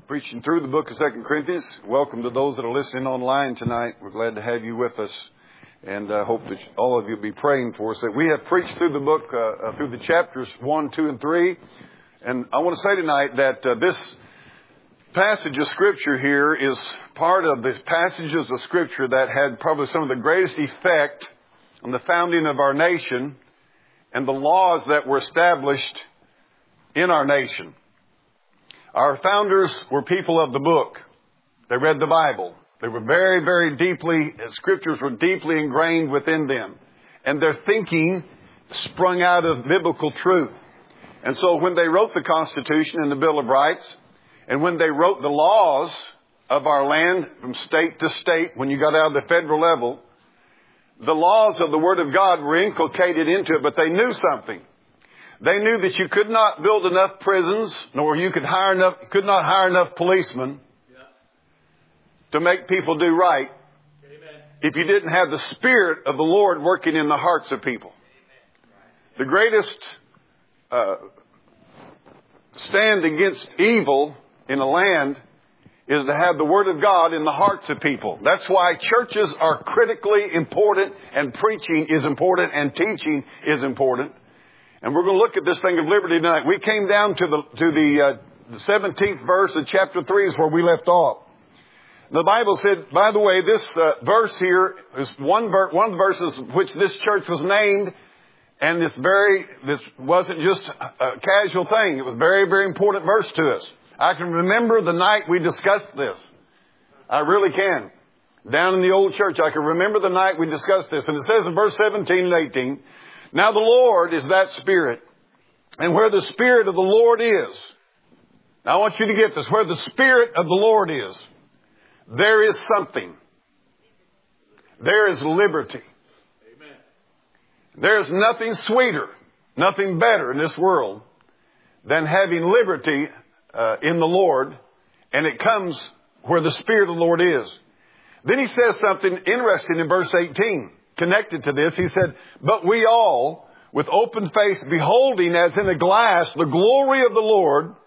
preaching through the book of 2 Corinthians. Welcome to those that are listening online tonight. We're glad to have you with us, and I hope that all of you will be praying for us. That we have preached through the book, through the chapters 1, 2, and 3. And I want to say tonight that this passage of Scripture here is part of the passages of Scripture that had probably some of the greatest effect on the founding of our nation and the laws that were established in our nation. Our founders were people of the book. They read the Bible. They were very, very deeply, Scriptures were deeply ingrained within them. And their thinking sprung out of biblical truth. And so when they wrote the Constitution and the Bill of Rights, and when they wrote the laws of our land from state to state, when you got out of the federal level, the laws of the Word of God were inculcated into it, but they knew something. They knew that you could not build enough prisons, nor you could not hire enough policemen to make people do right. Amen. If you didn't have the Spirit of the Lord working in the hearts of people. Amen. The greatest stand against evil in a land is to have the Word of God in the hearts of people. That's why churches are critically important, and preaching is important, and teaching is important. And we're going to look at this thing of liberty tonight. We came down to the 17th verse of chapter 3 is where we left off. The Bible said, by the way, this verse here is one of the verses which this church was named. And this wasn't just a casual thing. It was a very, very important verse to us. I can remember the night we discussed this. I really can. Down in the old church, I can remember the night we discussed this. And it says in verse 17 and 18, now the Lord is that Spirit. And where the Spirit of the Lord is. Now I want you to get this. Where the Spirit of the Lord is, there is something. There is liberty. Amen. There is nothing sweeter, nothing better in this world than having liberty in the Lord. And it comes where the Spirit of the Lord is. Then he says something interesting in verse 18. Connected to this, he said, but we all, with open face, beholding as in a glass the glory of the Lord,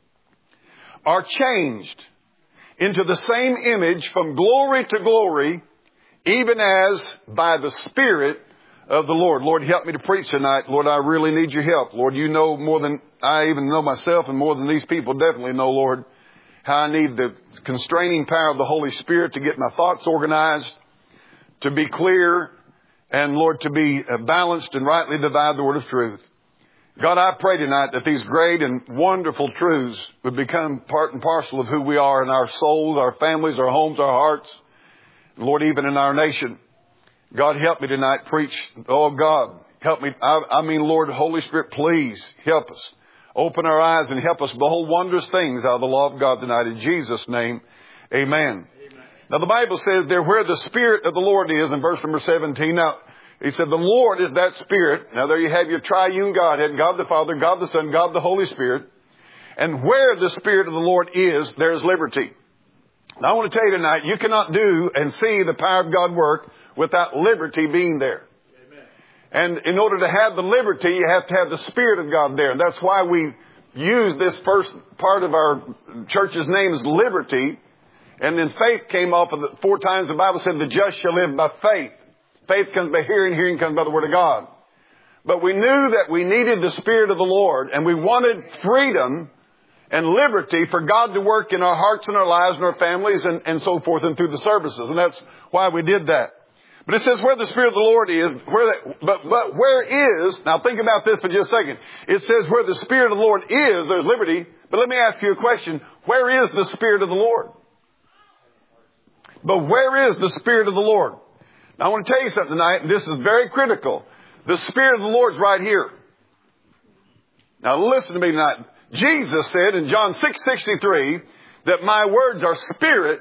are changed into the same image from glory to glory, even as by the Spirit of the Lord. Lord, help me to preach tonight. Lord, I really need your help. Lord, you know more than I even know myself, and more than these people definitely know, Lord, how I need the constraining power of the Holy Spirit to get my thoughts organized, to be clear, and Lord, to be balanced and rightly divide the word of truth. God, I pray tonight that these great and wonderful truths would become part and parcel of who we are in our souls, our families, our homes, our hearts. And Lord, even in our nation. God, help me tonight preach. Oh God, help me. I mean, Lord, Holy Spirit, please help us. Open our eyes and help us behold wondrous things out of the law of God tonight. In Jesus' name, amen. Now, the Bible says there where the Spirit of the Lord is in verse number 17. Now, he said the Lord is that Spirit. Now, there you have your triune Godhead, God the Father, God the Son, God the Holy Spirit. And where the Spirit of the Lord is, there is liberty. Now, I want to tell you tonight, you cannot do and see the power of God work without liberty being there. Amen. And in order to have the liberty, you have to have the Spirit of God there. That's why we use this first part of our church's name is liberty. And then faith came off of it 4 times. The Bible said the just shall live by faith. Faith comes by hearing, hearing comes by the Word of God. But we knew that we needed the Spirit of the Lord, and we wanted freedom and liberty for God to work in our hearts and our lives and our families and so forth and through the services. And that's why we did that. But it says where the Spirit of the Lord is, but where is, now think about this for just a second. It says where the Spirit of the Lord is, there's liberty. But let me ask you a question. Where is the Spirit of the Lord? But where is the Spirit of the Lord? Now, I want to tell you something tonight, and this is very critical. The Spirit of the Lord is right here. Now, listen to me tonight. Jesus said in John 6:63 that my words are spirit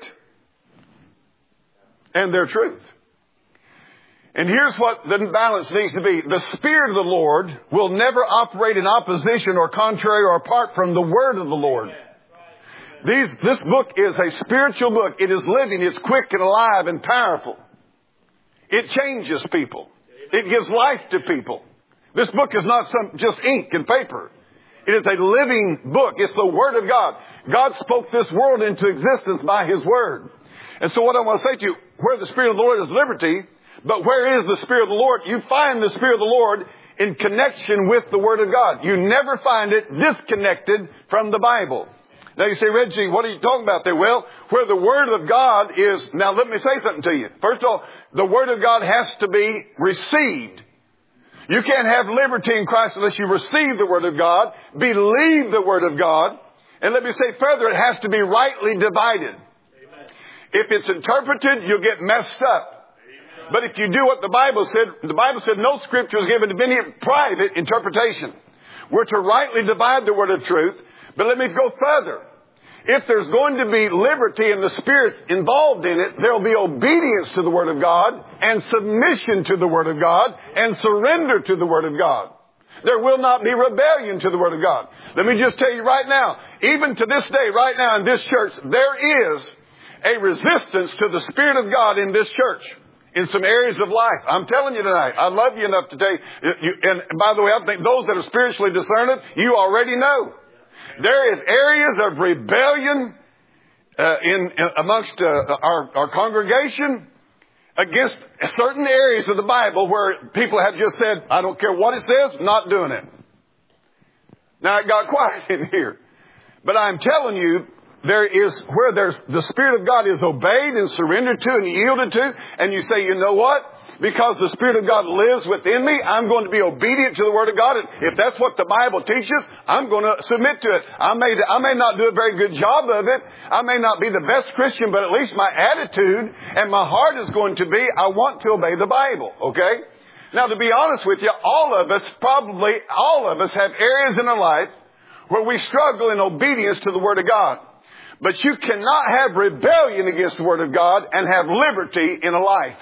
and they're truth. And here's what the balance needs to be. The Spirit of the Lord will never operate in opposition or contrary or apart from the Word of the Lord. This book is a spiritual book. It is living. It's quick and alive and powerful. It changes people. It gives life to people. This book is not just ink and paper. It is a living book. It's the Word of God. God spoke this world into existence by His Word. And so what I want to say to you, where the Spirit of the Lord is liberty, but where is the Spirit of the Lord? You find the Spirit of the Lord in connection with the Word of God. You never find it disconnected from the Bible. Now you say, Reggie, what are you talking about there? Well, where the Word of God is, now let me say something to you. First of all, the Word of God has to be received. You can't have liberty in Christ unless you receive the Word of God, believe the Word of God, and let me say further, it has to be rightly divided. Amen. If it's interpreted, you'll get messed up. Amen. But if you do what the Bible said no Scripture is given to any private interpretation. We're to rightly divide the Word of truth. But let me go further. If there's going to be liberty and the Spirit involved in it, there will be obedience to the Word of God and submission to the Word of God and surrender to the Word of God. There will not be rebellion to the Word of God. Let me just tell you right now, even to this day, right now in this church, there is a resistance to the Spirit of God in this church in some areas of life. I'm telling you tonight, I love you enough to tell you, and by the way, I think those that are spiritually discerning, you already know. There is areas of rebellion amongst our congregation against certain areas of the Bible where people have just said, I don't care what it says, not doing it. Now it got quiet in here. But I'm telling you, where the Spirit of God is obeyed and surrendered to and yielded to, and you say, you know what? Because the Spirit of God lives within me, I'm going to be obedient to the Word of God. And if that's what the Bible teaches, I'm going to submit to it. I may not do a very good job of it. I may not be the best Christian, but at least my attitude and my heart is going to be, I want to obey the Bible. Okay? Now, to be honest with you, probably all of us have areas in our life where we struggle in obedience to the Word of God. But you cannot have rebellion against the Word of God and have liberty in a life.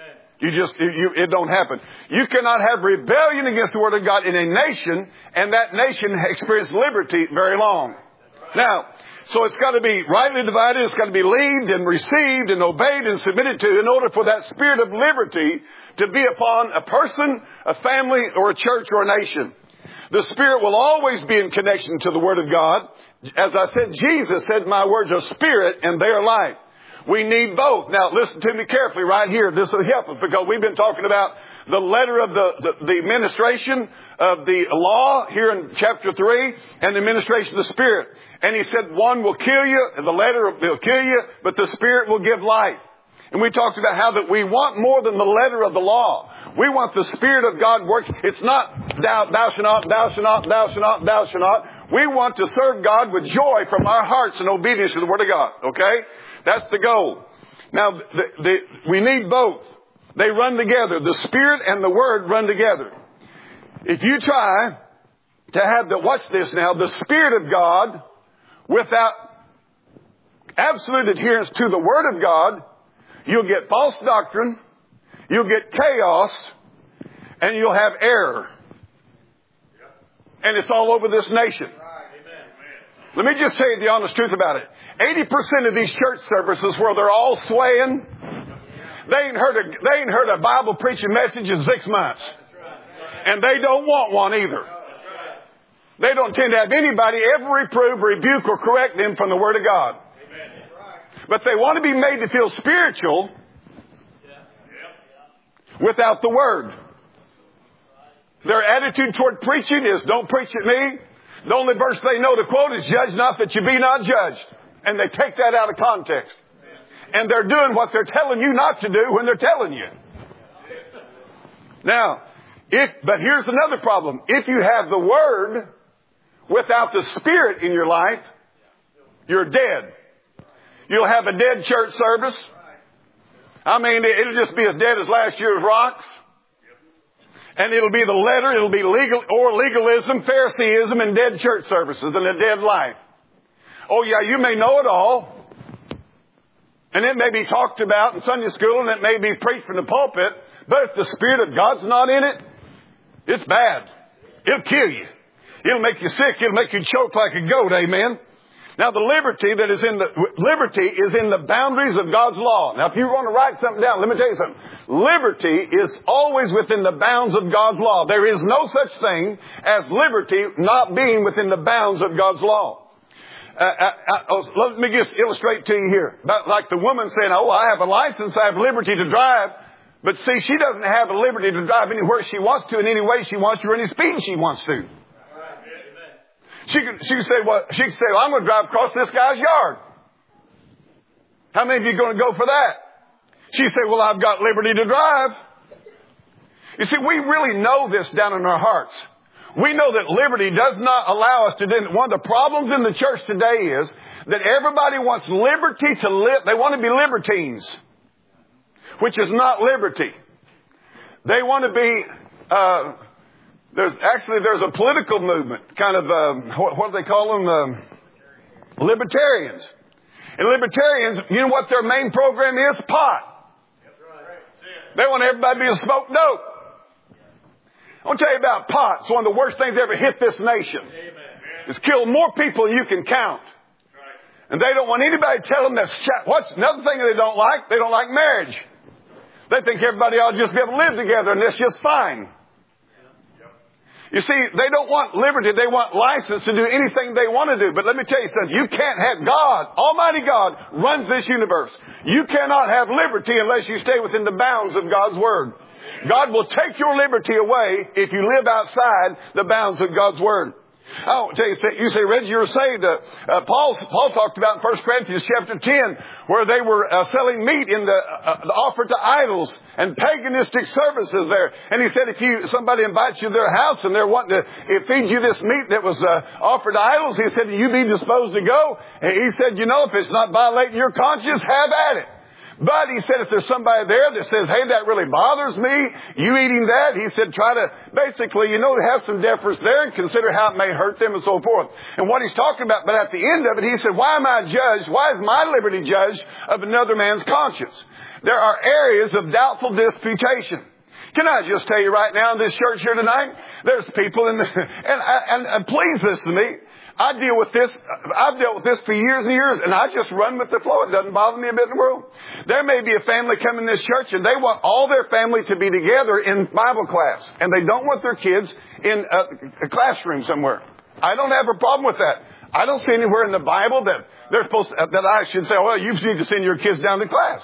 It don't happen. You cannot have rebellion against the Word of God in a nation, and that nation experience liberty very long. Now, so it's got to be rightly divided, it's got to be believed and received and obeyed and submitted to in order for that spirit of liberty to be upon a person, a family, or a church or a nation. The Spirit will always be in connection to the Word of God. As I said, Jesus said, my words are spirit and they are life. We need both. Now, listen to me carefully right here. This will help us because we've been talking about the letter of the administration of the law here in chapter 3 and the administration of the Spirit. And he said one will kill you, and the letter will kill you, but the Spirit will give life. And we talked about how that we want more than the letter of the law. We want the Spirit of God working. It's not thou shalt not, thou shalt not, thou shalt not, thou shalt not. We want to serve God with joy from our hearts and obedience to the Word of God. Okay? That's the goal. Now, we need both. They run together. The Spirit and the Word run together. If you try to have watch this now, the Spirit of God without absolute adherence to the Word of God, you'll get false doctrine, you'll get chaos, and you'll have error. And it's all over this nation. Let me just tell you the honest truth about it. 80% of these church services where they're all swaying, they ain't heard a Bible preaching message in 6 months. And they don't want one either. They don't tend to have anybody ever reprove, rebuke, or correct them from the Word of God. But they want to be made to feel spiritual without the Word. Their attitude toward preaching is, don't preach at me. The only verse they know to quote is, judge not that you be not judged. And they take that out of context. And they're doing what they're telling you not to do when they're telling you. Now, but here's another problem. If you have the Word without the Spirit in your life, you're dead. You'll have a dead church service. I mean, it'll just be as dead as last year's rocks. And it'll be the letter, it'll be legalism, Phariseeism, and dead church services and a dead life. Oh yeah, you may know it all. And it may be talked about in Sunday school and it may be preached from the pulpit. But if the Spirit of God's not in it, it's bad. It'll kill you. It'll make you sick. It'll make you choke like a goat. Amen. Now the liberty is in the boundaries of God's law. Now if you want to write something down, let me tell you something. Liberty is always within the bounds of God's law. There is no such thing as liberty not being within the bounds of God's law. Let me just illustrate to you here. About like the woman saying, oh, I have a license, I have liberty to drive. But see, she doesn't have a liberty to drive anywhere she wants to, in any way she wants to, or any speed she wants to. She could say, well, I'm going to drive across this guy's yard. How many of you are going to go for that? She said, well, I've got liberty to drive. You see, we really know this down in our hearts. We know that liberty does not allow us to do. One of the problems in the church today is that everybody wants liberty to live. They want to be libertines, which is not liberty. They want to be, there's a political movement, kind of, what do they call them? Libertarians. And libertarians, you know what their main program is? Pot. They want everybody to smoke dope. I want to tell you about pot. It's one of the worst things that ever hit this nation. It's killed more people than you can count. And they don't want anybody to tell them that. What's another thing they don't like? They don't like marriage. They think everybody ought to just be able to live together and that's just fine. You see, they don't want liberty. They want license to do anything they want to do. But let me tell you something. You can't have God, Almighty God, runs this universe. You cannot have liberty unless you stay within the bounds of God's Word. God will take your liberty away if you live outside the bounds of God's Word. I want to tell you, you say, Reggie, you're saved. Paul talked about in 1 Corinthians chapter 10, where they were selling meat in the offered to idols and paganistic services there. And he said, if somebody invites you to their house and they're wanting to feed you this meat that was offered to idols, he said, you be disposed to go. And he said, if it's not violating your conscience, have at it. But he said, if there's somebody there that says, hey, that really bothers me, you eating that, he said, try to basically, have some deference there and consider how it may hurt them and so forth. And what he's talking about, but at the end of it, he said, why am I judged? Why is my liberty judged of another man's conscience? There are areas of doubtful disputation. Can I just tell you right now in this church here tonight, there's people in the, and please listen to me. I deal with this. I've dealt with this for years and years, and I just run with the flow. It doesn't bother me a bit in the world. There may be a family coming to this church, and they want all their family to be together in Bible class, and they don't want their kids in a classroom somewhere. I don't have a problem with that. I don't see anywhere in the Bible that they're supposed to, that I should say, well, you need to send your kids down to class.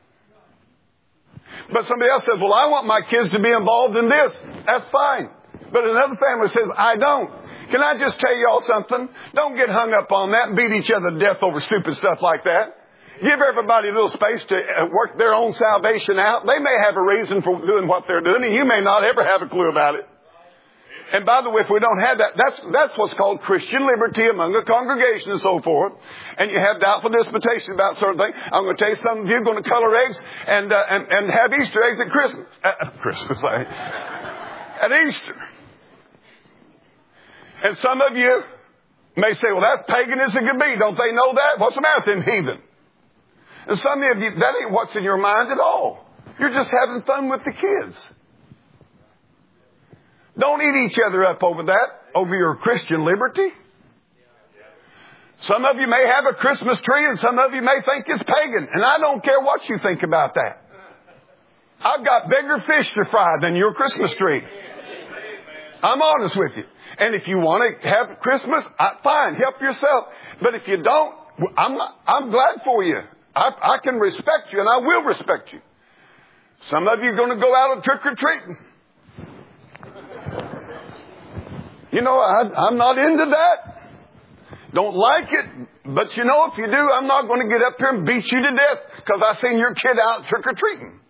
But somebody else says, well, I want my kids to be involved in this. That's fine. But another family says, I don't. Can I just tell you all something? Don't get hung up on that and beat each other to death over stupid stuff like that. Give everybody a little space to work their own salvation out. They may have a reason for doing what they're doing, and you may not ever have a clue about it. And by the way, if we don't have that, that's what's called Christian liberty among a congregation and so forth. And you have doubtful disputation about certain things. I'm going to tell you, some of you are going to color eggs and have Easter eggs at Christmas. At Easter. And some of you may say, well, that's pagan as it could be. Don't they know that? What's the matter with them heathen? And some of you, that ain't what's in your mind at all. You're just having fun with the kids. Don't eat each other up over that, over your Christian liberty. Some of you may have a Christmas tree and some of you may think it's pagan. And I don't care what you think about that. I've got bigger fish to fry than your Christmas tree. I'm honest with you. And if you want to have Christmas, fine, help yourself. But if you don't, I'm glad for you. I can respect you and I will respect you. Some of you are going to go out and trick-or-treating. I'm not into that. Don't like it. But if you do, I'm not going to get up here and beat you to death because I seen your kid out trick-or-treating.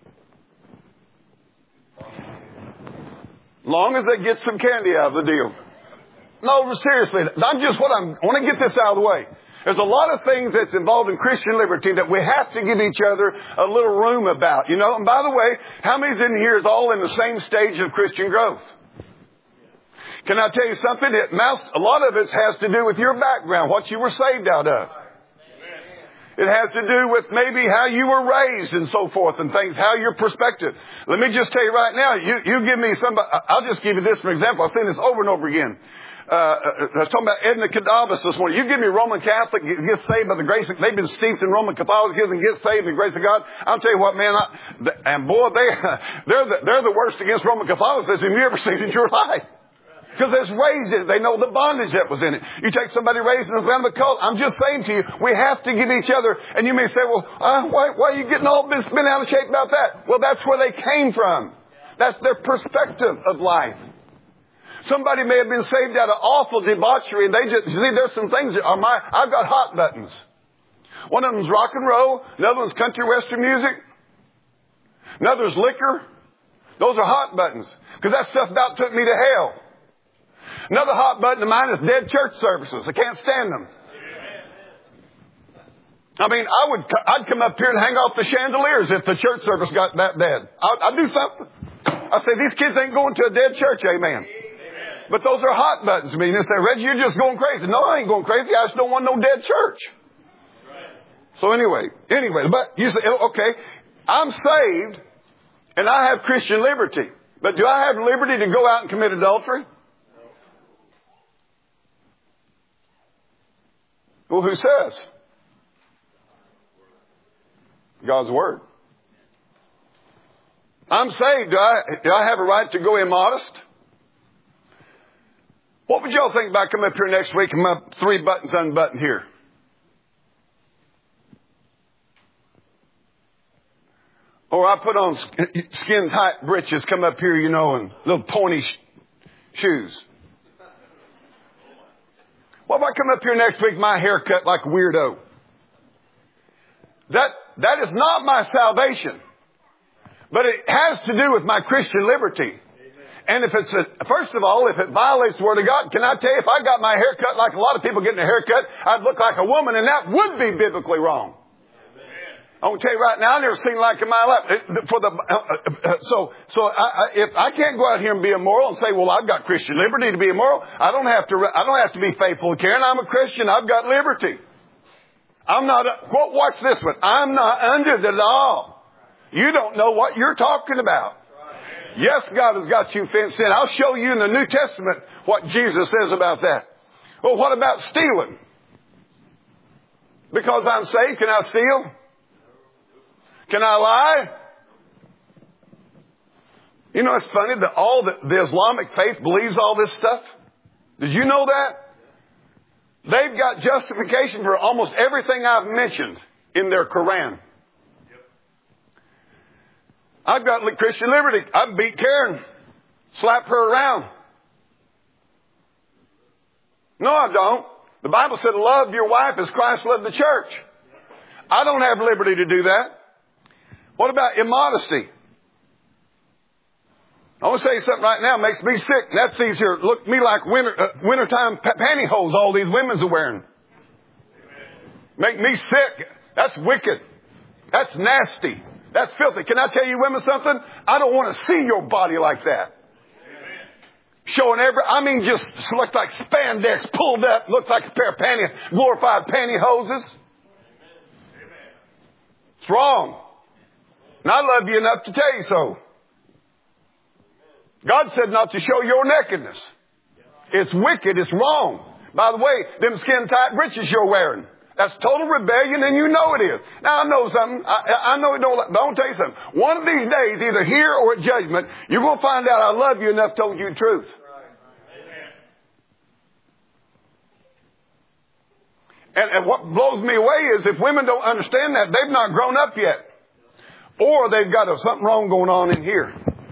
Long as they get some candy out of the deal. No, seriously, I want to get this out of the way. There's a lot of things that's involved in Christian liberty that we have to give each other a little room about. And by the way, how many in here is all in the same stage of Christian growth? Can I tell you something? A lot of it has to do with your background, what you were saved out of. It has to do with maybe how you were raised and so forth and things, how your perspective. Let me just tell you right now, you give me I'll just give you this for example. I've seen this over and over again. I was talking about Edna Cadabas this morning. You give me Roman Catholic, get saved by the grace of, they've been steeped in Roman Catholicism and get saved in the grace of God. I'll tell you what, man, they're the worst against Roman Catholicism you ever seen in your life. Because it's raised in it. They know the bondage that was in it. You take somebody raised in a family cult. I'm just saying to you, we have to give each other. And you may say, well, why are you getting all this bent out of shape about that? Well, that's where they came from. That's their perspective of life. Somebody may have been saved out of awful debauchery, and they just, you see, there's some things that are I've got hot buttons. One of them's rock and roll. Another one's country western music. Another's liquor. Those are hot buttons. Because that stuff about took me to hell. Another hot button of mine is dead church services. I can't stand them. I mean, I'd come up here and hang off the chandeliers if the church service got that dead. I'd do something. I say, these kids ain't going to a dead church, amen. But those are hot buttons to me. And they say, Reggie, you're just going crazy. No, I ain't going crazy. I just don't want no dead church. So anyway, but you say, okay, I'm saved and I have Christian liberty. But do I have liberty to go out and commit adultery? Well, who says? God's Word. I'm saved. Do I have a right to go immodest? What would y'all think about coming up here next week and my 3 buttons unbuttoned here? Or I put on skin tight breeches, come up here, you know, and little pointy shoes. What if I come up here next week, my hair cut like a weirdo? That is not my salvation. But it has to do with my Christian liberty. And if first of all, if it violates the Word of God, can I tell you, if I got my hair cut like a lot of people getting their hair cut, I'd look like a woman, and that would be biblically wrong. I'm going to tell you right now, I never seen like in my life. If I can't go out here and be immoral and say, well, I've got Christian liberty to be immoral, I don't have to be faithful to Karen. I'm a Christian. I've got liberty. I'm not, watch this one. I'm not under the law. You don't know what you're talking about. Yes, God has got you fenced in. I'll show you in the New Testament what Jesus says about that. Well, what about stealing? Because I'm saved, can I steal? Can I lie? You know, it's funny that the Islamic faith believes all this stuff. Did you know that? They've got justification for almost everything I've mentioned in their Quran. I've got Christian liberty. I beat Karen. Slap her around. No, I don't. The Bible said love your wife as Christ loved the church. I don't have liberty to do that. What about immodesty? I want to tell you something right now. It makes me sick. That's these here. Look me like wintertime pantyhose all these women's are wearing. Make me sick. That's wicked. That's nasty. That's filthy. Can I tell you women something? I don't want to see your body like that. Showing just look like spandex pulled up, looks like a pair of glorified pantyhoses. It's wrong. And I love you enough to tell you so. God said not to show your nakedness. It's wicked. It's wrong. By the way, them skin-tight breeches you're wearing, that's total rebellion, and you know it is. Now, I know something. I know it don't, but I want to tell you something. One of these days, either here or at judgment, you're going to find out I love you enough to tell you the truth. And what blows me away is if women don't understand that, they've not grown up yet. Or they've got something wrong going on in here.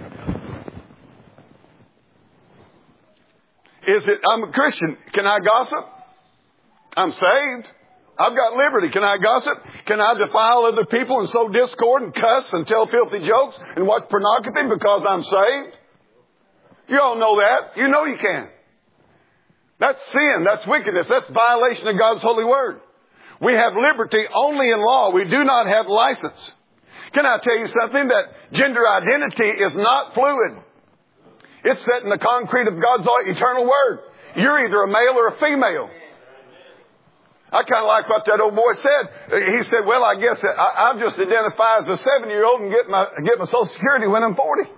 I'm a Christian. Can I gossip? I'm saved. I've got liberty. Can I gossip? Can I defile other people and sow discord and cuss and tell filthy jokes and watch pornography because I'm saved? You all know that. You know you can. That's sin. That's wickedness. That's violation of God's holy word. We have liberty only in law. We do not have license. Can I tell you something? That gender identity is not fluid. It's set in the concrete of God's eternal word. You're either a male or a female. I kind of like what that old boy said. He said, well, I guess I'll just identify as a 7-year-old and get my Social Security when I'm 40.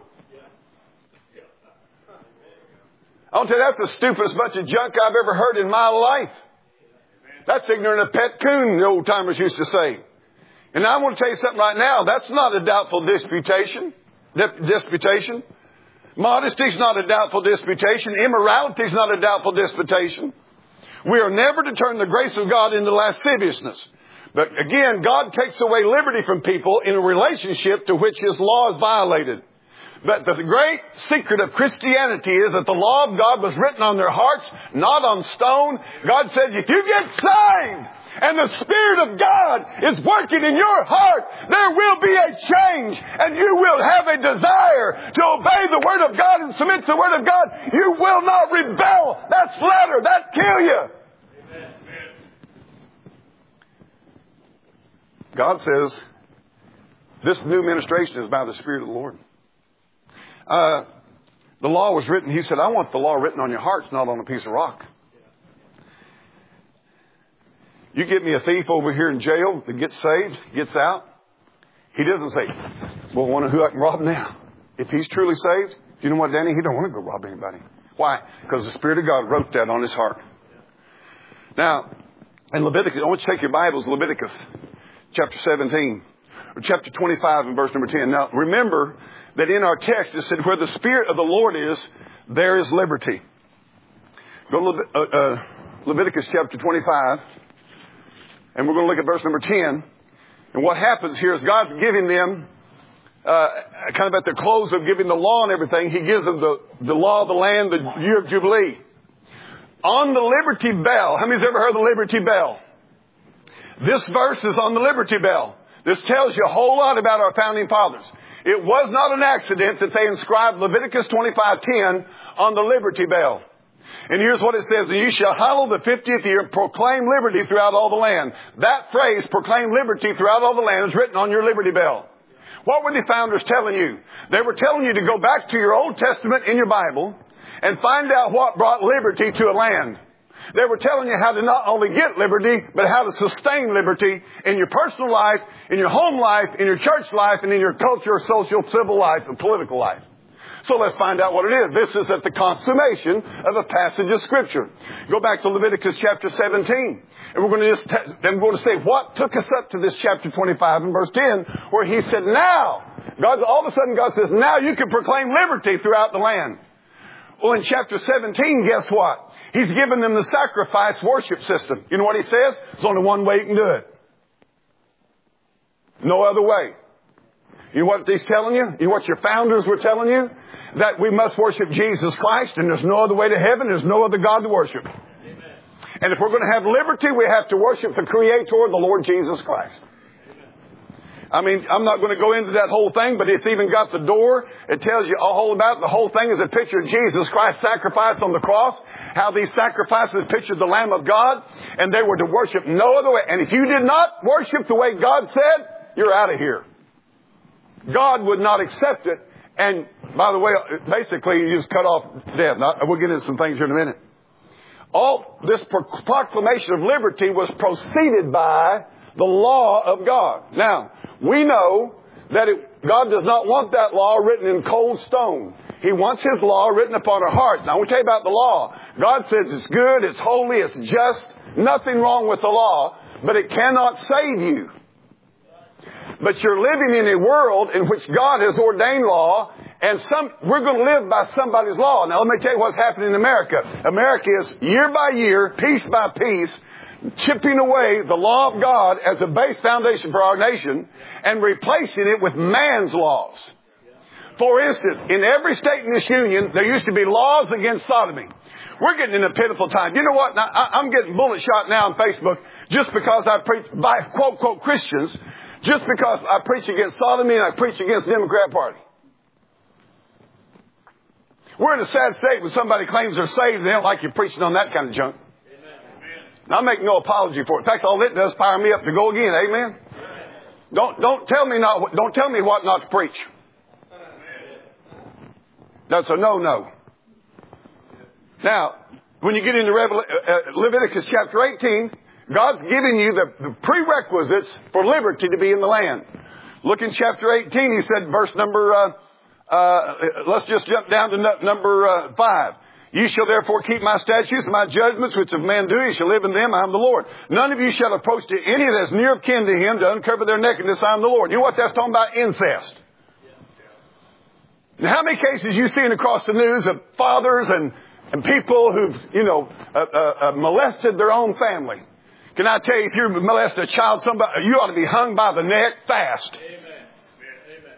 I'll tell you, that's the stupidest bunch of junk I've ever heard in my life. That's ignorant of pet coon, the old timers used to say. And I want to tell you something right now. That's not a doubtful disputation. Modesty is not a doubtful disputation. Immorality is not a doubtful disputation. We are never to turn the grace of God into lasciviousness. But again, God takes away liberty from people in a relationship to which His law is violated. But the great secret of Christianity is that the law of God was written on their hearts, not on stone. God says, if you get saved and the Spirit of God is working in your heart, there will be a change and you will have a desire to obey the Word of God and submit to the Word of God. You will not rebel. That's letter. That kill you. Amen. God says, this new ministration is by the Spirit of the Lord. The law was written. He said, I want the law written on your hearts, not on a piece of rock. You get me a thief over here in jail that gets saved, gets out. He doesn't say, well, I wonder who I can rob now. If he's truly saved, you know what, Danny? He don't want to go rob anybody. Why? Because the Spirit of God wrote that on his heart. Now, in Leviticus, I want you to take your Bibles, Leviticus chapter 17, or chapter 25 and verse number 10. Now, remember that in our text it said, where the Spirit of the Lord is, there is liberty. Go to Leviticus chapter 25, and we're going to look at verse number 10. And what happens here is God's giving them, kind of at the close of giving the law and everything, He gives them the law of the land, the year of Jubilee. On the Liberty Bell. How many's ever heard the Liberty Bell? This verse is on the Liberty Bell. This tells you a whole lot about our founding fathers. It was not an accident that they inscribed Leviticus 25:10 on the Liberty Bell. And here's what it says. You shall hallow the 50th year and proclaim liberty throughout all the land. That phrase, proclaim liberty throughout all the land, is written on your Liberty Bell. What were the founders telling you? They were telling you to go back to your Old Testament in your Bible and find out what brought liberty to a land. They were telling you how to not only get liberty, but how to sustain liberty in your personal life, in your home life, in your church life, and in your culture, social, civil life, and political life. So let's find out what it is. This is at the consummation of a passage of Scripture. Go back to Leviticus chapter 17. And we're going to say what took us up to this chapter 25 and verse 10, where He said, now, all of a sudden God says, now you can proclaim liberty throughout the land. Well, in chapter 17, guess what? He's given them the sacrifice worship system. You know what He says? There's only one way you can do it. No other way. You know what He's telling you? You know what your founders were telling you? That we must worship Jesus Christ, and there's no other way to heaven. There's no other God to worship. Amen. And if we're going to have liberty, we have to worship the Creator, the Lord Jesus Christ. I mean, I'm not going to go into that whole thing, but it's even got the door. It tells you all about it. The whole thing is a picture of Jesus Christ's sacrifice on the cross, how these sacrifices pictured the Lamb of God, and they were to worship no other way. And if you did not worship the way God said, you're out of here. God would not accept it. And by the way, basically you just cut off death. Now, we'll get into some things here in a minute. All this proclamation of liberty was preceded by the law of God. Now, we know that God does not want that law written in cold stone. He wants His law written upon our hearts. Now, I want to tell you about the law. God says it's good, it's holy, it's just. Nothing wrong with the law, but it cannot save you. But you're living in a world in which God has ordained law, and we're going to live by somebody's law. Now, let me tell you what's happening in America. America is, year by year, piece by piece, chipping away the law of God as a base foundation for our nation and replacing it with man's laws. For instance, in every state in this union, there used to be laws against sodomy. We're getting in a pitiful time. You know what? Now, I'm getting bullet shot now on Facebook just because I preach by quote, quote, Christians, just because I preach against sodomy and I preach against the Democrat Party. We're in a sad state when somebody claims they're saved and they don't like you preaching on that kind of junk. And I make no apology for it. In fact, all it does is fire me up to go again. Amen. Don't tell me what not to preach. That's a no. Now, when you get into Leviticus chapter 18, God's giving you the prerequisites for liberty to be in the land. Look in chapter 18. He said, verse number. Let's just jump down to number 5. You shall therefore keep my statutes and my judgments, which if man do, you shall live in them. I am the Lord. None of you shall approach to any that is near of kin to him to uncover their nakedness. I am the Lord. You know what that's talking about? Incest. Now, how many cases you seen across the news of fathers and people who've, molested their own family? Can I tell you, if you molest a child, somebody, you ought to be hung by the neck fast. Amen. Amen.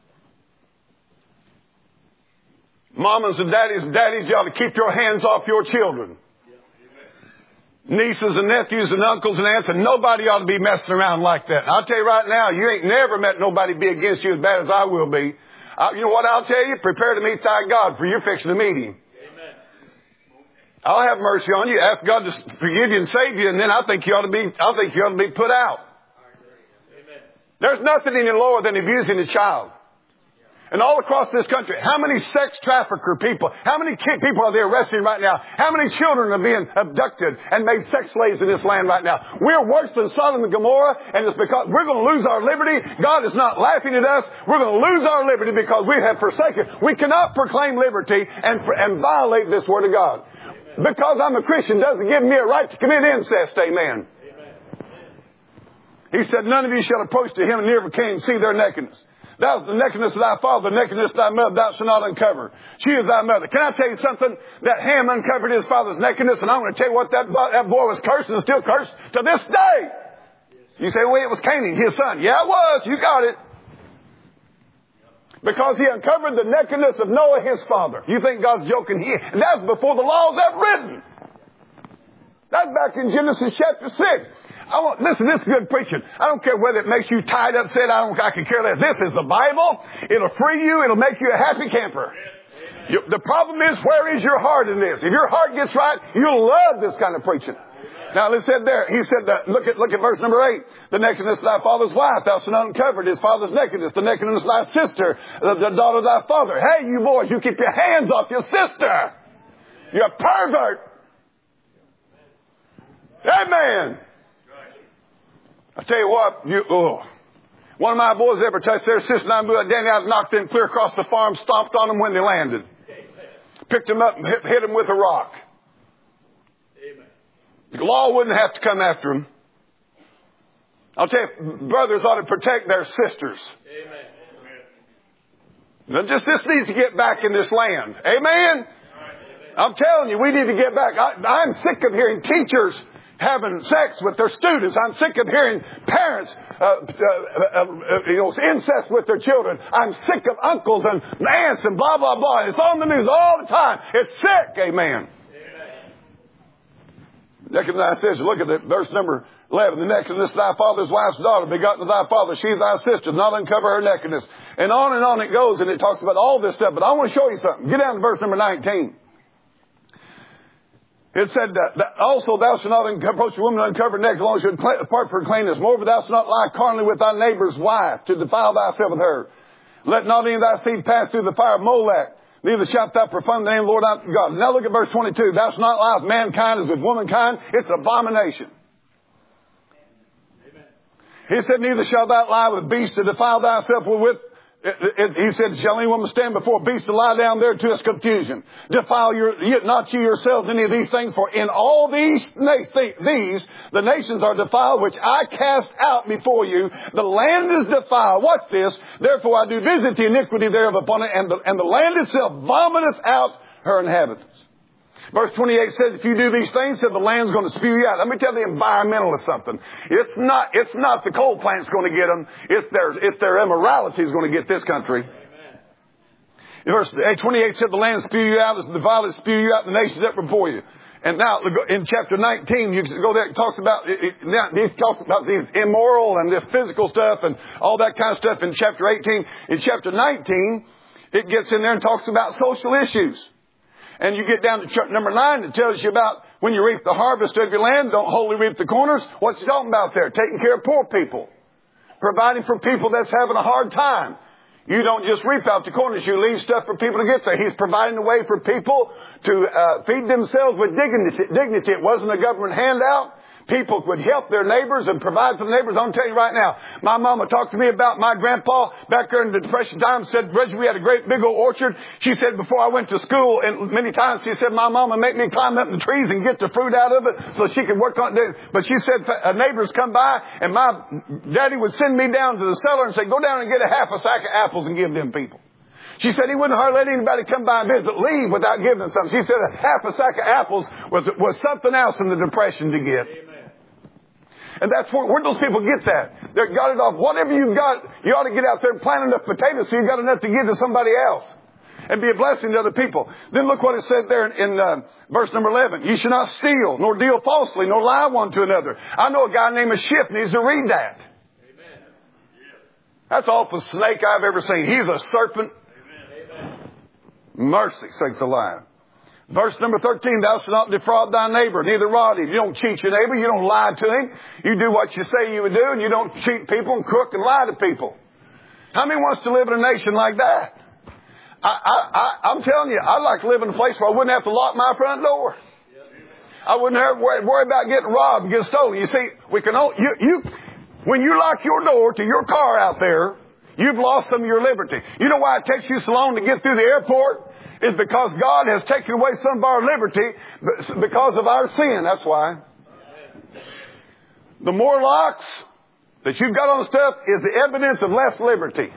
Mamas and daddies, you ought to keep your hands off your children. Nieces and nephews and uncles and aunts, and nobody ought to be messing around like that. I'll tell you right now, you ain't never met nobody be against you as bad as I will be. You know what I'll tell you? Prepare to meet thy God, for you're fixing to meet Him. Amen. I'll have mercy on you. Ask God to forgive you and save you, and then I think you ought to be put out. Amen. There's nothing any lower than abusing a child. And all across this country, how many sex trafficker people, how many people are they arresting right now? How many children are being abducted and made sex slaves in this land right now? We're worse than Sodom and Gomorrah, and it's because we're going to lose our liberty. God is not laughing at us. We're going to lose our liberty because we have forsaken. We cannot proclaim liberty and violate this Word of God. Because I'm a Christian doesn't give me a right to commit incest. Amen. He said, none of you shall approach to him and never came see their nakedness. Thou is the nakedness of thy father, the nakedness of thy mother, thou shalt not uncover. She is thy mother. Can I tell you something? That Ham uncovered his father's nakedness, and I'm going to tell you what, that boy was cursed and still cursed to this day. You say, well, it was Canaan, his son. Yeah, it was. You got it. Because he uncovered the nakedness of Noah, his father. You think God's joking here? And that's before the law was ever written. That's back in Genesis chapter 6. Listen, this is good preaching. I don't care whether it makes you tied, upset. I can care less. This is the Bible. It'll free you. It'll make you a happy camper. The problem is, where is your heart in this? If your heart gets right, you'll love this kind of preaching. Now, it said there, he said that, look at verse number 8. The nakedness of thy father's wife, thou shalt not uncover his father's nakedness. The nakedness of thy sister, the daughter of thy father. Hey, you boys, you keep your hands off your sister. You're a pervert. Amen. I tell you what, one of my boys ever touched their sister, and I moved Danny out and knocked them clear across the farm, stomped on them when they landed. Picked them up and hit them with a rock. Amen. The law wouldn't have to come after them. I'll tell you, brothers ought to protect their sisters. Amen. Now, this needs to get back in this land. Amen? I'm telling you, we need to get back. I'm sick of hearing teachers having sex with their students. I'm sick of hearing parents, incest with their children. I'm sick of uncles and aunts and blah, blah, blah. It's on the news all the time. It's sick. Amen. Next says, look at that, verse number 11. The nakedness of thy father's wife's daughter, begotten of thy father, she is thy sister, not uncover her nakedness. And on it goes, and it talks about all this stuff. But I want to show you something. Get down to verse number 19. It said that also thou shalt not approach a woman uncovered naked, as long as you apart from her cleanness. Moreover, thou shalt not lie carnally with thy neighbor's wife, to defile thyself with her. Let not any of thy seed pass through the fire of Molech, neither shalt thou profane the name of the Lord thy God. Now look at verse 22. Thou shalt not lie with mankind as with womankind. It's abomination. Amen. He said, neither shalt thou lie with beasts to defile thyself with. He said, shall any woman stand before a beast to lie down there to his confusion? Defile not ye yourselves any of these things, for in all these the nations are defiled, which I cast out before you. The land is defiled. Watch this. Therefore I do visit the iniquity thereof upon it, and the land itself vomiteth out her inhabitants. Verse 28 says, if you do these things, the land's going to spew you out. Let me tell the environmentalists something. It's not the coal plants going to get them. It's their immorality is going to get this country. Verse 28 said, the land spew you out, as the violence spew you out, the nations that were before you. And now, in chapter 19, you can go there, it talks about, these immoral and this physical stuff and all that kind of stuff in chapter 18. In chapter 19, it gets in there and talks about social issues. And you get down to chapter number 9, it tells you about when you reap the harvest of your land, don't wholly reap the corners. What's he talking about there? Taking care of poor people. Providing for people that's having a hard time. You don't just reap out the corners. You leave stuff for people to get there. He's providing a way for people to feed themselves with dignity. It wasn't a government handout. People would help their neighbors and provide for the neighbors. I'm telling you right now, my mama talked to me about my grandpa back there in the Depression times. Said, Reggie, we had a great big old orchard. She said, before I went to school, and many times she said, my mama made me climb up in the trees and get the fruit out of it so she could work on it. But she said, neighbors come by, and my daddy would send me down to the cellar and say, go down and get a half a sack of apples and give them people. She said he wouldn't hardly let anybody come by and visit, leave without giving them something. She said a half a sack of apples was something else in the Depression to get. Amen. And that's where those people get that. They got it off. Whatever you've got, you ought to get out there and plant enough potatoes so you got enough to give to somebody else. And be a blessing to other people. Then look what it says there in verse number 11. You should not steal, nor deal falsely, nor lie one to another. I know a guy named Schiff needs to read that. Amen. That's the awfulest snake I've ever seen. He's a serpent. Amen. Mercy sakes alive. Verse number 13, thou shalt not defraud thy neighbor, neither rob him. You don't cheat your neighbor. You don't lie to him. You do what you say you would do, and you don't cheat people and crook and lie to people. How many wants to live in a nation like that? I'm telling you, I'd like to live in a place where I wouldn't have to lock my front door. I wouldn't have to worry about getting robbed and getting stolen. You see, we can when you lock your door to your car out there, you've lost some of your liberty. You know why it takes you so long to get through the airport? It's because God has taken away some of our liberty because of our sin. That's why. The more locks that you've got on stuff is the evidence of less liberty.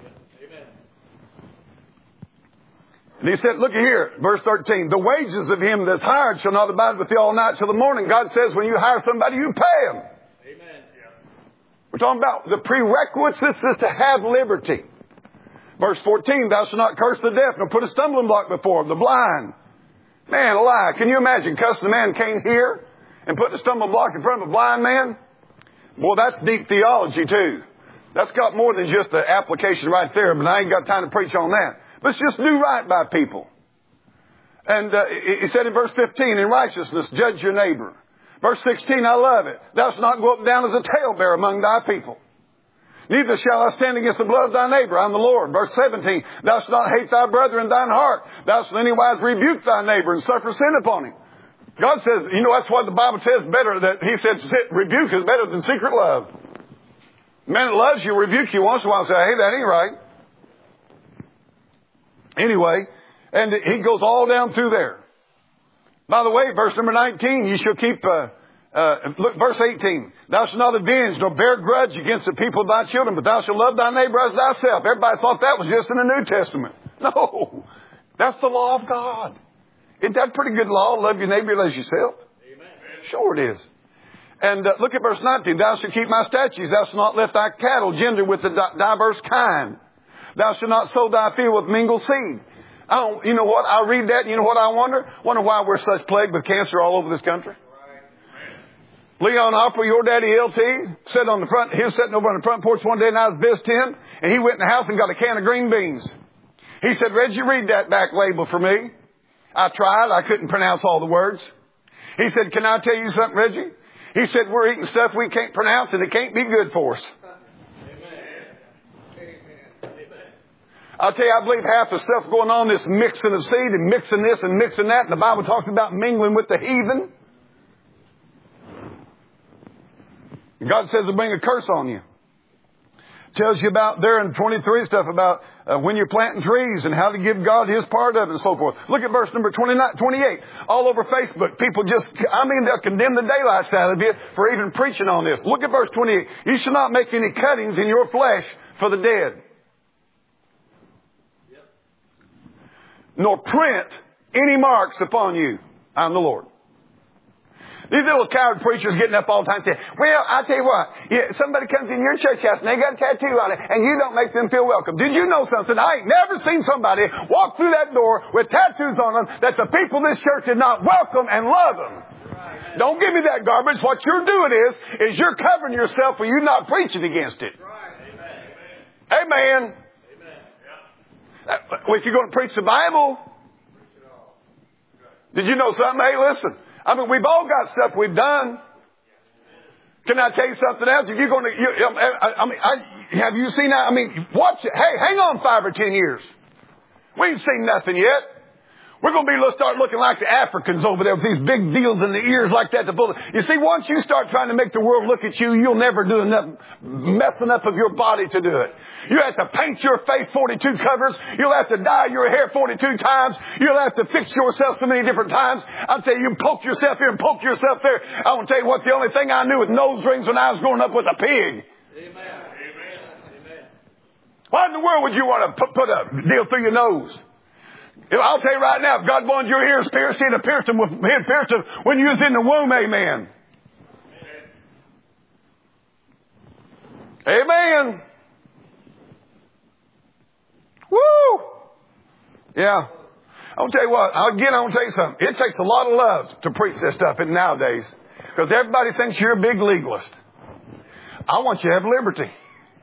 And he said, look here, verse 13, the wages of him that's hired shall not abide with thee all night till the morning. God says when you hire somebody, you pay them. Amen. We're talking about the prerequisites is to have liberty. Verse 14, thou shalt not curse the deaf, nor put a stumbling block before the blind. Man alive, can you imagine cussing a man came here and putting a stumbling block in front of a blind man? Boy, that's deep theology too. That's got more than just the application right there, but I ain't got time to preach on that. Let's just do right by people. And he said in verse 15, in righteousness, judge your neighbor. Verse 16, I love it. Thou shalt not go up and down as a talebearer among thy people. Neither shall I stand against the blood of thy neighbor. I'm the Lord. Verse 17, thou shalt not hate thy brother in thine heart. Thou shalt anywise rebuke thy neighbor and suffer sin upon him. God says, you know, that's what the Bible says better, that he said rebuke is better than secret love. Man that loves you, rebuke you once in a while and say, hey, that ain't right. Anyway, and he goes all down through there. By the way, verse number 19, you shall keep, look, verse 18. Thou shalt not avenge nor bear grudge against the people of thy children, but thou shalt love thy neighbor as thyself. Everybody thought that was just in the New Testament. No, that's the law of God. Isn't that a pretty good law? Love your neighbor as yourself. Amen. Sure it is. And look at verse 19. Thou shalt keep my statutes. Thou shalt not let thy cattle gender with the diverse kind. Thou shalt not sow thy field with mingled seed. You know what? I read that and you know what I wonder? Wonder why we're such plagued with cancer all over this country. Leon Hopper, your daddy LT, sat on the front, he was sitting over on the front porch one day and I was visiting him, and he went in the house and got a can of green beans. He said, Reggie, read that back label for me. I tried. I couldn't pronounce all the words. He said, can I tell you something, Reggie? He said, we're eating stuff we can't pronounce and it can't be good for us. I'll tell you, I believe half the stuff going on, this mixing of seed and mixing this and mixing that. And the Bible talks about mingling with the heathen. God says to bring a curse on you. Tells you about there in 23 stuff about when you're planting trees and how to give God His part of it and so forth. Look at verse number 28. All over Facebook, people they'll condemn the daylights out of you for even preaching on this. Look at verse 28. You shall not make any cuttings in your flesh for the dead. Nor print any marks upon you. I'm the Lord. These little coward preachers getting up all the time saying, well, I'll tell you what, somebody comes in your church house and they got a tattoo on it and you don't make them feel welcome. Did you know something? I ain't never seen somebody walk through that door with tattoos on them that the people in this church did not welcome and love them. Right. Don't give me that garbage. What you're doing is you're covering yourself when you're not preaching against it. Right. Amen. If you're going to preach the Bible, did you know something? Hey, listen. I mean, we've all got stuff we've done. Can I tell you something else? If you're going to, have you seen that? I mean, watch it. Hey, hang on 5 or 10 years. We ain't seen nothing yet. We're going to start looking like the Africans over there with these big deals in the ears like that. You see, once you start trying to make the world look at you, you'll never do enough messing up of your body to do it. You have to paint your face 42 covers. You'll have to dye your hair 42 times. You'll have to fix yourself so many different times. I'll tell you, you poke yourself here and poke yourself there. I want to tell you what, the only thing I knew with nose rings when I was growing up was a pig. Amen. Why in the world would you want to put a deal through your nose? I'll tell you right now, if God wanted your ears pierced, He'd have pierced them when you was in the womb, amen. Amen. Woo! Yeah. I'll tell you what, I want to tell you something. It takes a lot of love to preach this stuff nowadays. Because everybody thinks you're a big legalist. I want you to have liberty.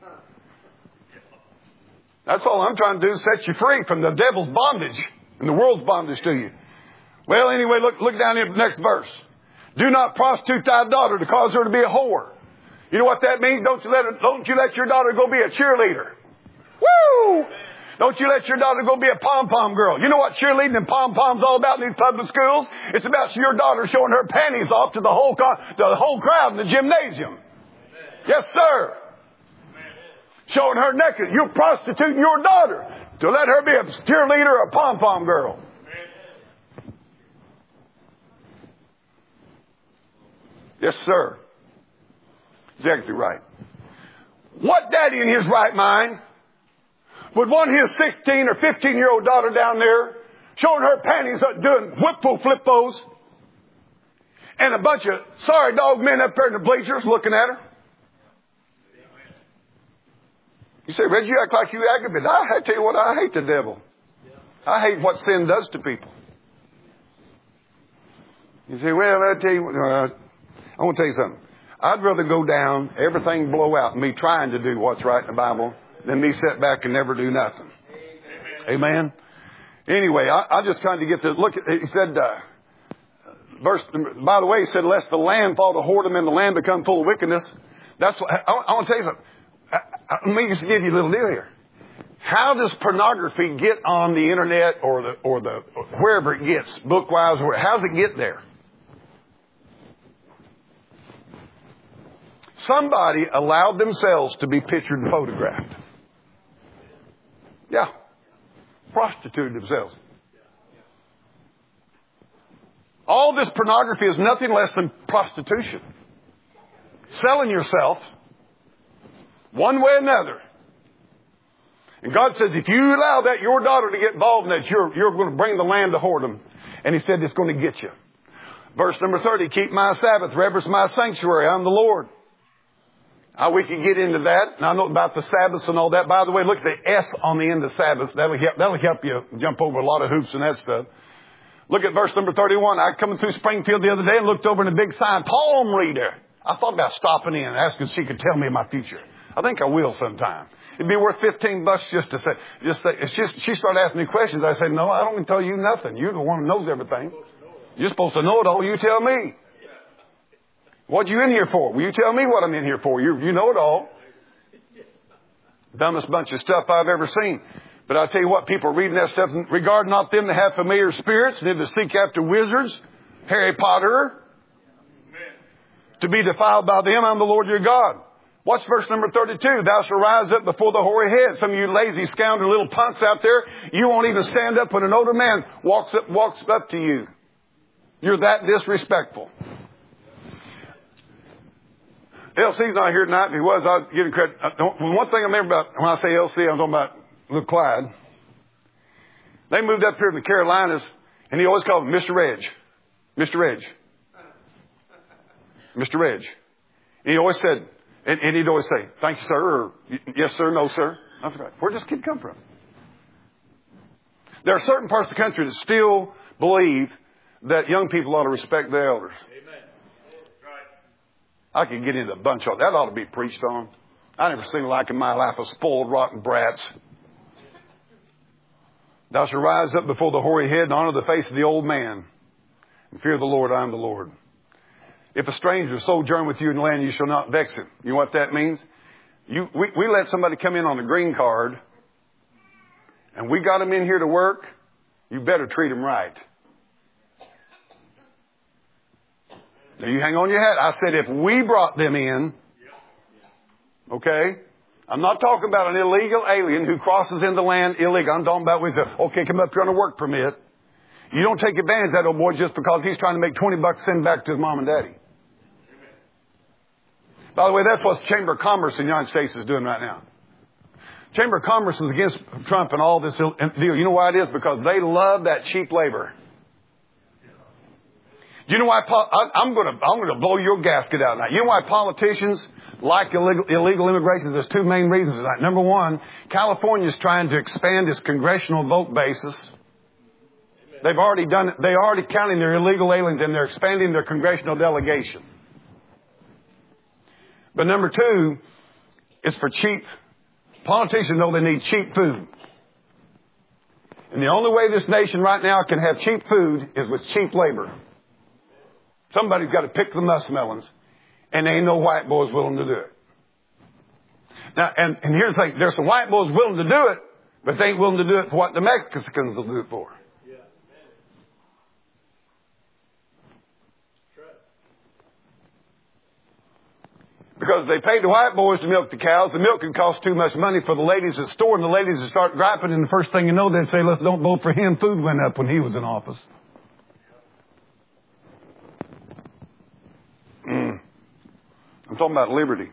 That's all I'm trying to do is set you free from the devil's bondage and the world's bondage to you. Well, anyway, look down in the next verse. Do not prostitute thy daughter to cause her to be a whore. You know what that means? Don't you let your daughter go be a cheerleader. Woo! Don't you let your daughter go be a pom-pom girl. You know what cheerleading and pom-pom's all about in these public schools? It's about your daughter showing her panties off to the whole crowd in the gymnasium. Yes, sir. Showing her naked. You're prostituting your daughter to let her be a cheerleader or a pom-pom girl. Yes, sir. Exactly right. What daddy in his right mind would want his 16 or 15-year-old daughter down there showing her panties up doing flip-os and a bunch of sorry dog men up there in the bleachers looking at her? You say, Reggie, you act like you aggravated. I tell you what, I hate the devil. I hate what sin does to people. You say, well, I tell you what, I want to tell you something. I'd rather go down, everything blow out, and me trying to do what's right in the Bible than me sit back and never do nothing. Amen. Anyway, I just trying to get to look at. He said, by the way, he said, lest the land fall to whoredom and the land become full of wickedness. That's what I want to tell you something. Let me just give you a little deal here. How does pornography get on the internet or wherever it gets, book-wise? How does it get there? Somebody allowed themselves to be pictured and photographed. Yeah. Prostituted themselves. All this pornography is nothing less than prostitution. Selling yourself one way or another. And God says, if you allow that, your daughter to get involved in that, you're going to bring the land to whoredom. And He said, it's going to get you. Verse number 30, keep my Sabbath, reverence my sanctuary. I'm the Lord. We can get into that. And I know about the Sabbaths and all that. By the way, look at the S on the end of Sabbath. That'll help you jump over a lot of hoops and that stuff. Look at verse number 31. I coming through Springfield the other day and looked over in a big sign, palm reader. I thought about stopping in and asking if she could tell me my future. I think I will sometime. It'd be worth $15 just to say, she started asking me questions. I said, no, I don't tell you nothing. You're the one who knows everything. You're supposed to know it all. You tell me. What you in here for? Will you tell me what I'm in here for? You know it all. Dumbest bunch of stuff I've ever seen. But I tell you what, people are reading that stuff. Regard not them that have familiar spirits, neither seek after wizards, Harry Potter, to be defiled by them. I'm the Lord your God. Watch verse number 32. Thou shalt rise up before the hoary head. Some of you lazy scoundrel little punks out there, you won't even stand up when an older man walks up to you. You're that disrespectful. LC's not here tonight. If he was, I'd give him credit. One thing I remember about when I say LC, I'm talking about Luke Clyde. They moved up here in the Carolinas, and he always called him Mr. Reg. Mr. Reg. Mr. Reg. And he always said, and he'd always say, thank you, sir, or yes, sir, no, sir. I forgot. Where does this kid come from? There are certain parts of the country that still believe that young people ought to respect their elders. I could get into a bunch of that. Ought to be preached on. I never seen like in my life of spoiled, rotten brats. Thou shalt rise up before the hoary head and honor the face of the old man. And fear the Lord, I am the Lord. If a stranger sojourn with you in the land, you shall not vex him. You know what that means? We let somebody come in on a green card, and we got them in here to work. You better treat them right. Now you hang on your hat. I said if we brought them in, okay? I'm not talking about an illegal alien who crosses into land illegal. I'm talking about we say, okay, come up here on a work permit. You don't take advantage of that old boy just because he's trying to make $20 send back to his mom and daddy. By the way, that's what the Chamber of Commerce in the United States is doing right now. Chamber of Commerce is against Trump and all this deal. You know why it is? Because they love that cheap labor. Do you know why? I'm going to blow your gasket out now. You know why politicians like illegal immigration? There's two main reasons for that. Number one, California is trying to expand its congressional vote basis. They've already done it. They're already counting their illegal aliens and they're expanding their congressional delegation. But number two, it's for cheap. Politicians know they need cheap food. And the only way this nation right now can have cheap food is with cheap labor. Somebody's got to pick the muskmelons, and there ain't no white boys willing to do it. Now, and here's the thing. There's some white boys willing to do it, but they ain't willing to do it for what the Mexicans will do it for. Because they paid the white boys to milk the cows. The milk can cost too much money for the ladies at the store. And the ladies would start griping. And the first thing you know, they'd say, let's don't vote for him. Food went up when he was in office. I'm talking about liberty.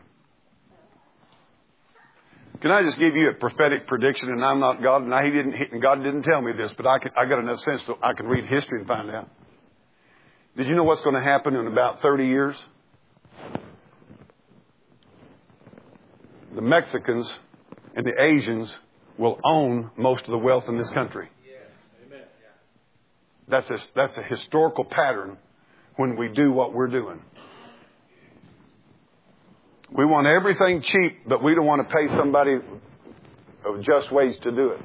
Can I just give you a prophetic prediction? And I'm not God. And God didn't tell me this. But I got enough sense that I can read history and find out. Did you know what's going to happen in about 30 years? The Mexicans and the Asians will own most of the wealth in this country. That's a historical pattern when we do what we're doing. We want everything cheap, but we don't want to pay somebody a just wage to do it.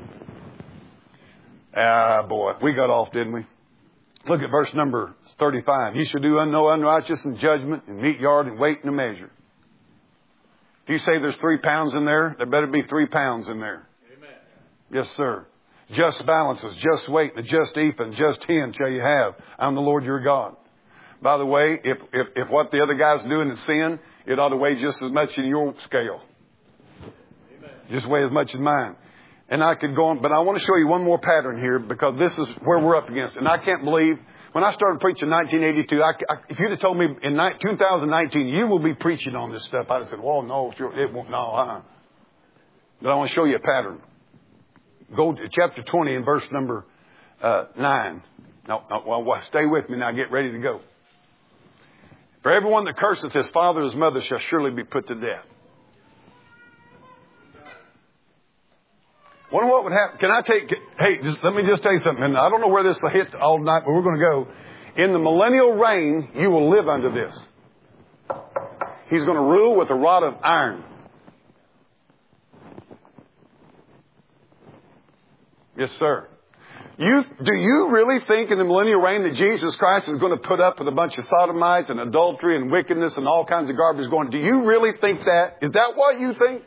Boy, we got off, didn't we? Look at verse number 35. You shall do no unrighteous in judgment, and meet yard, and weight, and a measure. If you say there's 3 pounds in there, there better be 3 pounds in there. Amen. Yes, sir. Just balances, just weight, and a just ephah, and just hin shall you have. I'm the Lord your God. By the way, if what the other guy's doing is sin, it ought to weigh just as much in your scale. Amen. Just weigh as much as mine. And I could go on, but I want to show you one more pattern here because this is where we're up against. And I can't believe, when I started preaching in 1982, if you'd have told me in 2019, you will be preaching on this stuff, I'd have said, well, no, sure, it won't, no, But I want to show you a pattern. Go to chapter 20 and verse number 9. Well, stay with me now, get ready to go. For everyone that curseth his father or his mother shall surely be put to death. Wonder what would happen. Let me just tell you something. And I don't know where this will hit all night, but we're going to go. In the millennial reign, you will live under this. He's going to rule with a rod of iron. Yes, sir. Do you really think in the millennial reign that Jesus Christ is going to put up with a bunch of sodomites and adultery and wickedness and all kinds of garbage going? Do you really think that? Is that what you think?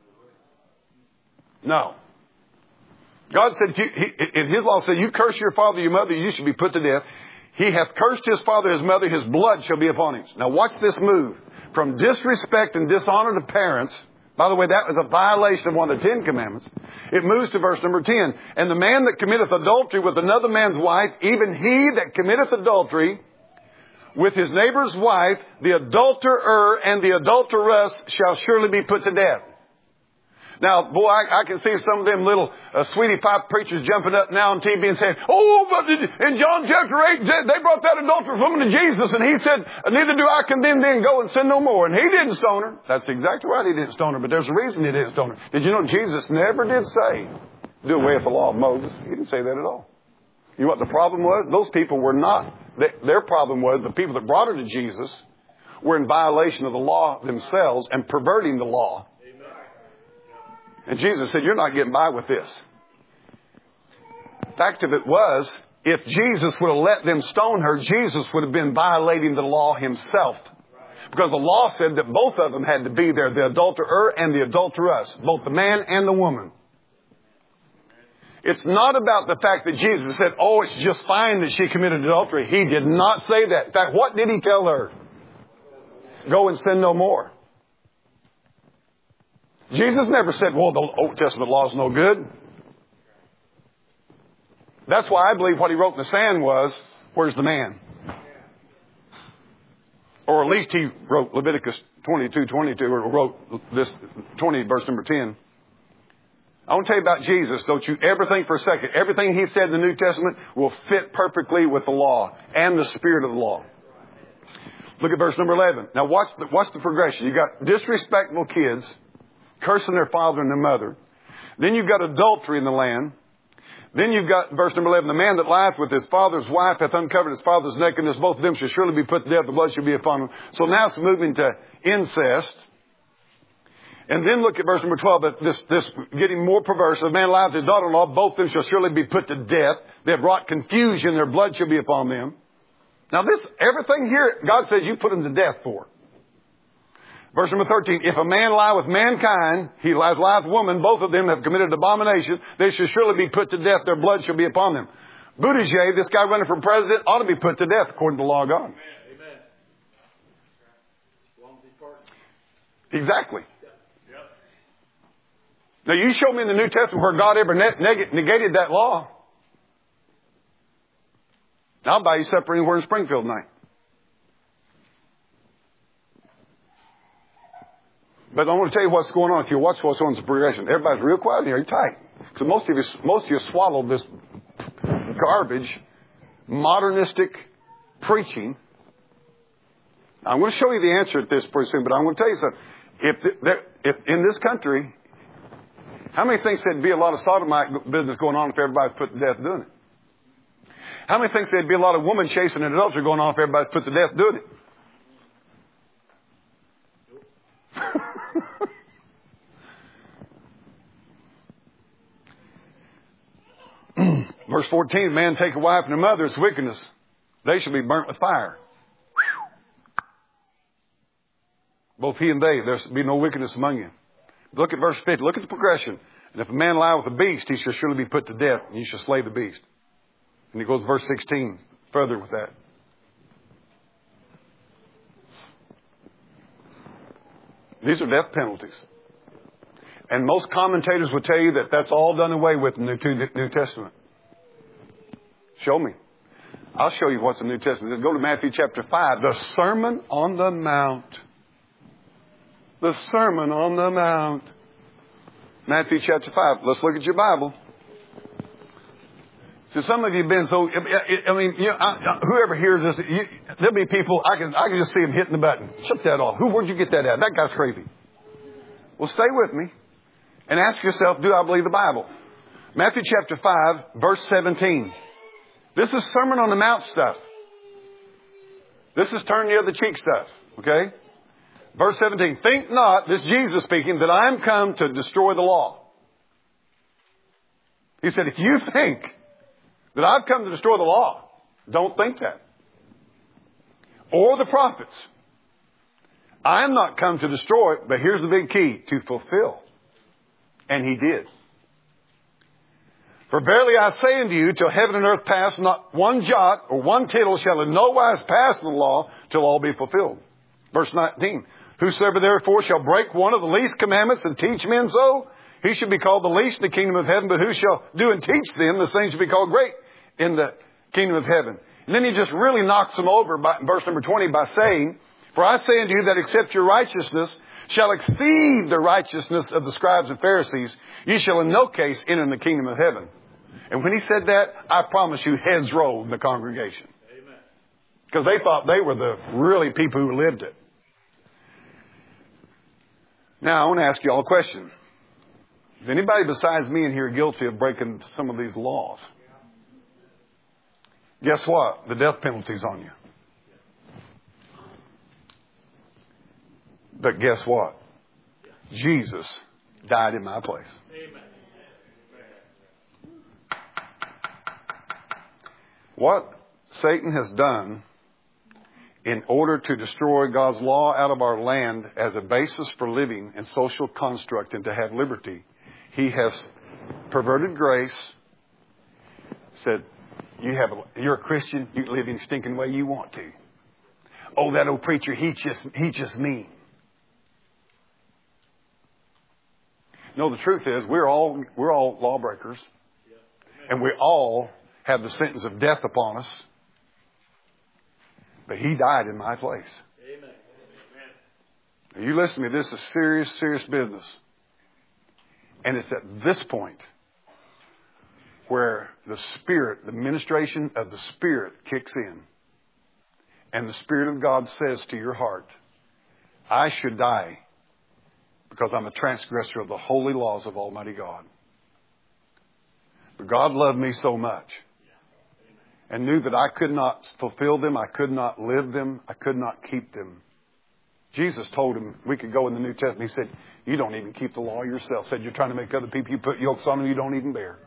No. God said, in His law said, you curse your father, your mother, you should be put to death. He hath cursed his father, his mother, his blood shall be upon him. Now watch this move. From disrespect and dishonor to parents. By the way, that was a violation of one of the 10 Commandments. It moves to verse number 10. And the man that committeth adultery with another man's wife, even he that committeth adultery with his neighbor's wife, the adulterer and the adulteress shall surely be put to death. Now, boy, I can see some of them little sweetie pie preachers jumping up now on TV and saying, oh, but in John chapter 8, they brought that adulterous woman to Jesus, and he said, neither do I condemn thee, and go and sin no more. And he didn't stone her. That's exactly right, he didn't stone her, but there's a reason he didn't stone her. Did you know Jesus never did say, do away with the law of Moses? He didn't say that at all. You know what the problem was? Those people were not. Their problem was the people that brought her to Jesus were in violation of the law themselves and perverting the law. And Jesus said, you're not getting by with this. Fact of it was, if Jesus would have let them stone her, Jesus would have been violating the law himself. Because the law said that both of them had to be there, the adulterer and the adulteress, both the man and the woman. It's not about the fact that Jesus said, oh, it's just fine that she committed adultery. He did not say that. In fact, what did he tell her? Go and sin no more. Jesus never said, well, the Old Testament law is no good. That's why I believe what he wrote in the sand was, where's the man? Or at least he wrote Leviticus 22:22, or wrote this 20, verse number 10. I want to tell you about Jesus. Don't you ever think for a second. Everything He said in the New Testament will fit perfectly with the law and the spirit of the law. Look at verse number 11. Now watch the progression. You got disrespectful kids cursing their father and their mother. Then you've got adultery in the land. Then you've got verse number 11. The man that lieth with his father's wife hath uncovered his father's nakedness. Both of them shall surely be put to death. The blood shall be upon them. So now it's moving to incest. And then look at verse number 12. This getting more perverse. The man lieth with his daughter-in-law. Both of them shall surely be put to death. They have wrought confusion. Their blood shall be upon them. Now everything here, God says you put them to death for. Verse number 13, if a man lie with mankind, he lies with woman, both of them have committed abomination, they shall surely be put to death, their blood shall be upon them. Buttigieg, this guy running for president, ought to be put to death according to the law of God. Amen. Exactly. Now you show me in the New Testament where God ever negated that law. I'll buy you supper anywhere in Springfield tonight. But I want to tell you what's going on. If you watch what's on the progression, everybody's real quiet here. You're tight. Because most of you swallowed this garbage, modernistic preaching. I'm going to show you the answer at this pretty soon, but I'm going to tell you something. If in this country, how many think there'd be a lot of sodomite business going on if everybody's put to death doing it? How many think there'd be a lot of women chasing and adultery going on if everybody's put to death doing it? Verse 14, man take a wife and a mother, it's wickedness. They shall be burnt with fire. Both he and they, there shall be no wickedness among you. Look at verse 50. Look at the progression. And if a man lie with a beast, he shall surely be put to death, and you shall slay the beast. And he goes to verse 16 further with that. These are death penalties. And most commentators would tell you that that's all done away with in the New Testament. Show me. I'll show you what's in the New Testament. Go to Matthew chapter 5. The Sermon on the Mount. The Sermon on the Mount. Matthew chapter 5. Let's look at your Bible. So some of you have been so, I mean, whoever hears this, there'll be people, I can just see them hitting the button. Shut that off. Where'd you get that at? That guy's crazy. Well, stay with me and ask yourself, do I believe the Bible? Matthew chapter 5, verse 17. This is Sermon on the Mount stuff. This is turn the other cheek stuff. Okay? Verse 17. Think not, this Jesus speaking, that I am come to destroy the law. He said, if you think that I've come to destroy the law, don't think that. Or the prophets. I am not come to destroy it, but here's the big key, to fulfill. And he did. For verily I say unto you, till heaven and earth pass, not one jot or one tittle shall in no wise pass in the law, till all be fulfilled. Verse 19. Whosoever therefore shall break one of the least commandments and teach men so, he shall be called the least in the kingdom of heaven, but who shall do and teach them, the same shall be called great in the kingdom of heaven. And then he just really knocks them over by verse number 20 by saying, for I say unto you that except your righteousness shall exceed the righteousness of the scribes and Pharisees, ye shall in no case enter in the kingdom of heaven. And when he said that, I promise you heads rolled in the congregation. Amen. Because they thought they were the really people who lived it. Now, I want to ask you all a question. Is anybody besides me in here guilty of breaking some of these laws? Guess what? The death penalty's on you. But guess what? Jesus died in my place. Amen. What Satan has done in order to destroy God's law out of our land as a basis for living and social construct and to have liberty, he has perverted grace, said, you're a Christian, you can live any stinking way you want to. Oh, that old preacher, he just mean. No, the truth is we're all lawbreakers, and we all have the sentence of death upon us. But he died in my place. Amen. Now, you listen to me. This is serious, serious business. And it's at this point where the Spirit, the ministration of the Spirit kicks in. And the Spirit of God says to your heart, I should die because I'm a transgressor of the holy laws of Almighty God. But God loved me so much and knew that I could not fulfill them, I could not live them, I could not keep them. Jesus told him, we could go in the New Testament, he said, you don't even keep the law yourself. Said, you're trying to make other people, you put yokes on them you don't even bear.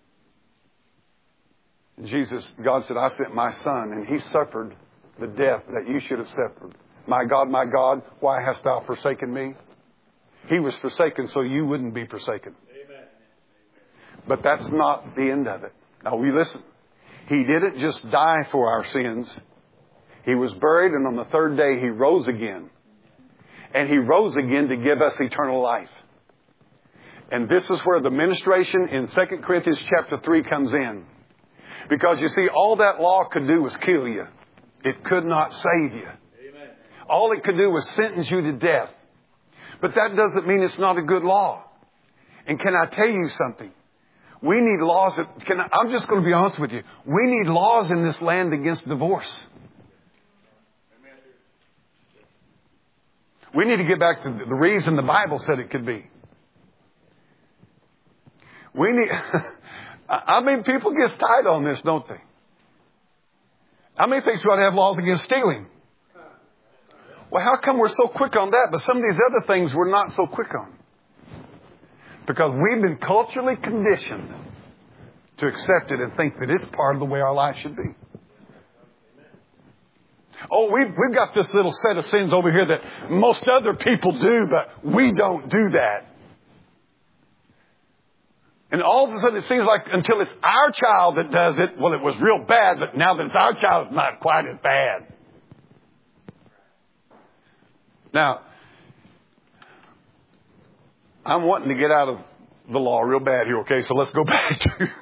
And God said, I sent my Son, and He suffered the death that you should have suffered. My God, why hast thou forsaken me? He was forsaken so you wouldn't be forsaken. Amen. But that's not the end of it. Now we listen. He didn't just die for our sins. He was buried, and on the third day He rose again. And He rose again to give us eternal life. And this is where the ministration in 2 Corinthians chapter 3 comes in. Because you see, all that law could do was kill you. It could not save you. Amen. All it could do was sentence you to death. But that doesn't mean it's not a good law. And can I tell you something? We need laws. I'm just going to be honest with you. We need laws in this land against divorce. We need to get back to the reason the Bible said it could be. We need... I mean, people get tight on this, don't they? How many think we ought to have laws against stealing? Well, how come we're so quick on that, but some of these other things we're not so quick on? Because we've been culturally conditioned to accept it and think that it's part of the way our life should be. Oh, we've got this little set of sins over here that most other people do, but we don't do that. And all of a sudden it seems like until it's our child that does it, well, it was real bad, but now that it's our child, it's not quite as bad. Now, I'm wanting to get out of the law real bad here, okay? So let's go back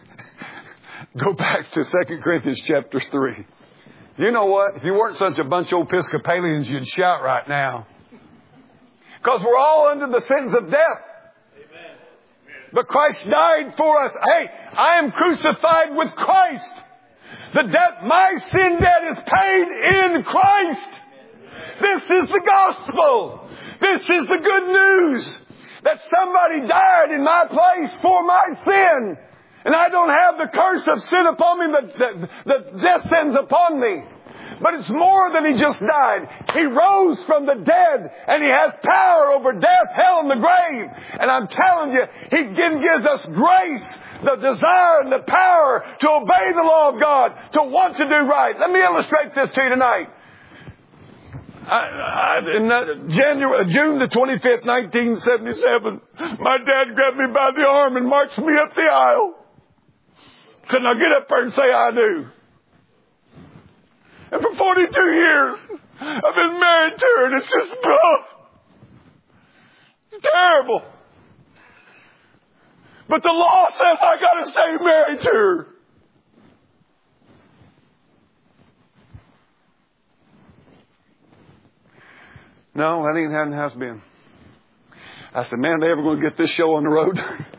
to 2 Corinthians chapter 3. You know what? If you weren't such a bunch of Episcopalians, you'd shout right now. Because we're all under the sentence of death. Amen. But Christ died for us. Hey, I am crucified with Christ. The debt, my sin debt is paid in Christ. This is the gospel. This is the good news. That somebody died in my place for my sin. And I don't have the curse of sin upon me that death sends upon me. But it's more than He just died. He rose from the dead. And He has power over death, hell, and the grave. And I'm telling you, He gives us grace, the desire and the power to obey the law of God, to want to do right. Let me illustrate this to you tonight. June the 25th, 1977, my dad grabbed me by the arm and marched me up the aisle. Couldn't I get up there and say I do? And for 42 years, I've been married to her, and it's just, it's terrible. But the law says I got to stay married to her. No, that ain't how it's been. I said, man, they ever going to get this show on the road?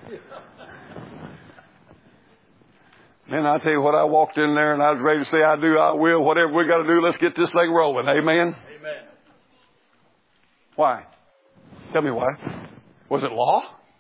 Man, I tell you what, I walked in there and I was ready to say, I do, I will, whatever we got to do, let's get this thing rolling. Amen? Amen. Why? Tell me why. Was it law?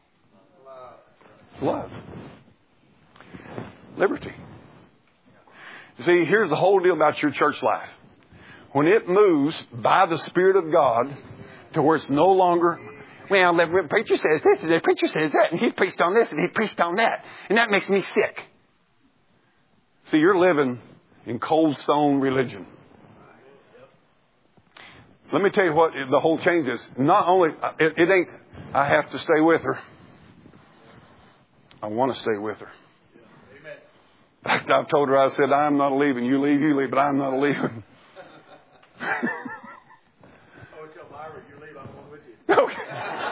Love. Liberty. You see, here's the whole deal about your church life. When it moves by the Spirit of God to where it's no longer, well, the preacher says this and the preacher says that, and he preached on this and he preached on that, and that makes me sick. See, you're living in cold stone religion. Let me tell you what the whole change is. Not only, it ain't, I have to stay with her. I want to stay with her. In fact, I've told her, I said, I'm not leaving. You leave, but I'm not leaving. Tell Myra you leave, I'm going with you. Okay.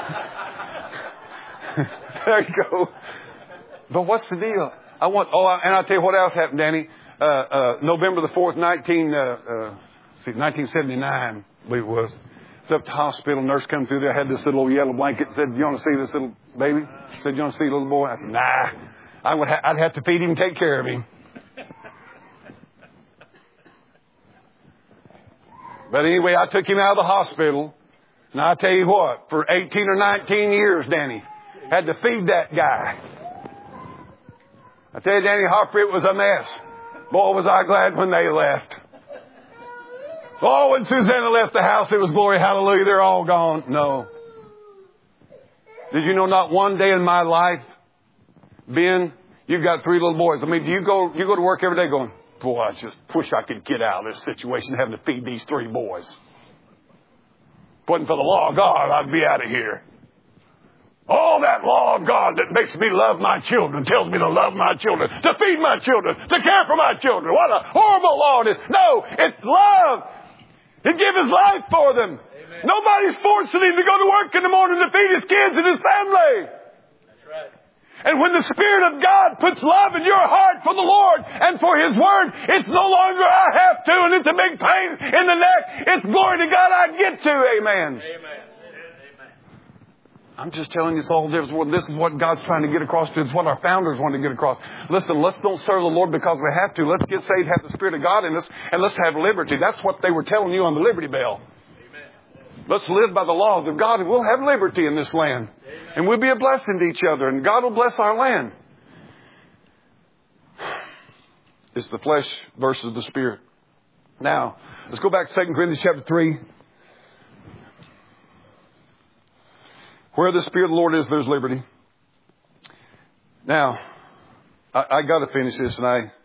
There you go. But what's the deal? And I'll tell you what else happened, Danny. November the 4th, 1979, I believe it was. It's up to the hospital. Nurse come through there. I had this little yellow blanket. Said, "You want to see this little baby?" Said, "You want to see a little boy?" I said, "Nah. I'd have to feed him and take care of him." But anyway, I took him out of the hospital. And I tell you what, for 18 or 19 years, Danny, had to feed that guy. I tell you, Danny Hopper, it was a mess. Boy, was I glad when they left. Oh, when Susanna left the house, it was glory, hallelujah, they're all gone. No. Did you know not one day in my life, Ben, you've got 3 little boys. I mean, do you go to work every day going, boy, I just wish I could get out of this situation having to feed these 3 boys. If it wasn't for the law of God, I'd be out of here. Oh, that law of God that makes me love my children, tells me to love my children, to feed my children, to care for my children. What a horrible law it is. No, it's love. He gave His life for them. Amen. Nobody's forcing Him to go to work in the morning to feed His kids and His family. That's right. And when the Spirit of God puts love in your heart for the Lord and for His Word, it's no longer I have to and it's a big pain in the neck. It's glory to God I get to. Amen. Amen. I'm just telling you it's all different. This is what God's trying to get across to. It's what our founders want to get across. Listen, let's don't serve the Lord because we have to. Let's get saved, have the Spirit of God in us, and let's have liberty. That's what they were telling you on the Liberty Bell. Amen. Let's live by the laws of God and we'll have liberty in this land. Amen. And we'll be a blessing to each other and God will bless our land. It's the flesh versus the Spirit. Now, let's go back to 2 Corinthians chapter 3. Where the Spirit of the Lord is, there's liberty. Now, I got to finish this, and I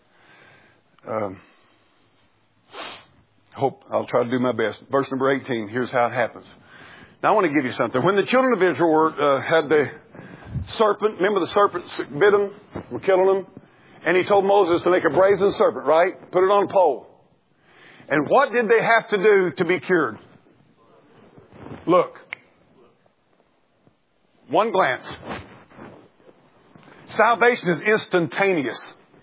hope I'll try to do my best. Verse number 18, here's how it happens. Now, I want to give you something. When the children of Israel had the serpent, remember the serpent bit them, were killing them? And He told Moses to make a brazen serpent, right? Put it on a pole. And what did they have to do to be cured? Look. One glance. Salvation is instantaneous.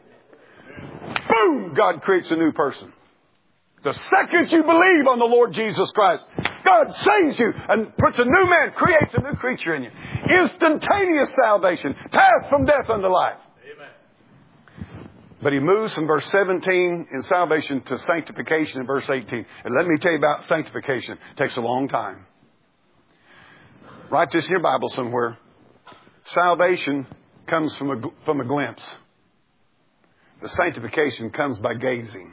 Boom! God creates a new person. The second you believe on the Lord Jesus Christ, God saves you and puts a new man, creates a new creature in you. Instantaneous salvation. Pass from death unto life. Amen. But He moves from verse 17 in salvation to sanctification in verse 18. And let me tell you about sanctification. It takes a long time. Write this in your Bible somewhere. Salvation comes from a glimpse. The sanctification comes by gazing.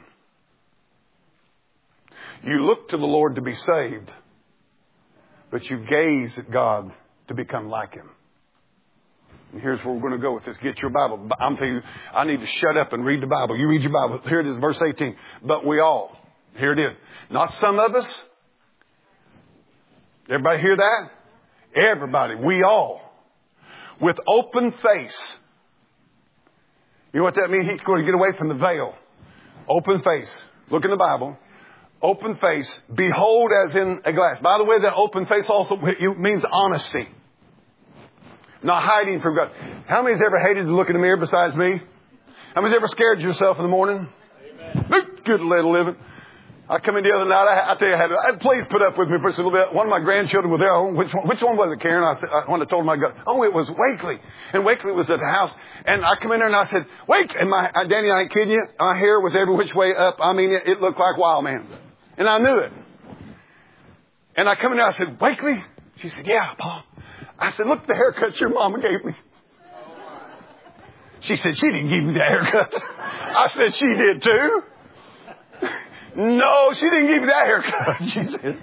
You look to the Lord to be saved, but you gaze at God to become like Him. And here's where we're going to go with this. Get your Bible. I'm telling you, I need to shut up and read the Bible. You read your Bible. Here it is, verse 18. But we all. Here it is. Not some of us. Everybody hear that? Everybody, we all, with open face. You know what that means? He's going to get away from the veil. Open face. Look in the Bible. Open face. Behold as in a glass. By the way, that open face also means honesty. Not hiding from God. How many's ever hated to look in the mirror besides me? How many's ever scared yourself in the morning? Amen. Good little living. I come in the other night. I tell you, please put up with me for just a little bit. One of my grandchildren was there. Which one was it, Karen? When I told him I got, it was Wakely. And Wakely was at the house. And I come in there and I said, Wake. And Danny, I ain't kidding you. My hair was every which way up. I mean, it looked like Wild Man. And I knew it. And I come in there and I said, Wakely? She said, yeah, Pa. I said, look at the haircut your mama gave me. She said, she didn't give me that haircut. I said, she did too. No, she didn't give you that haircut. She said.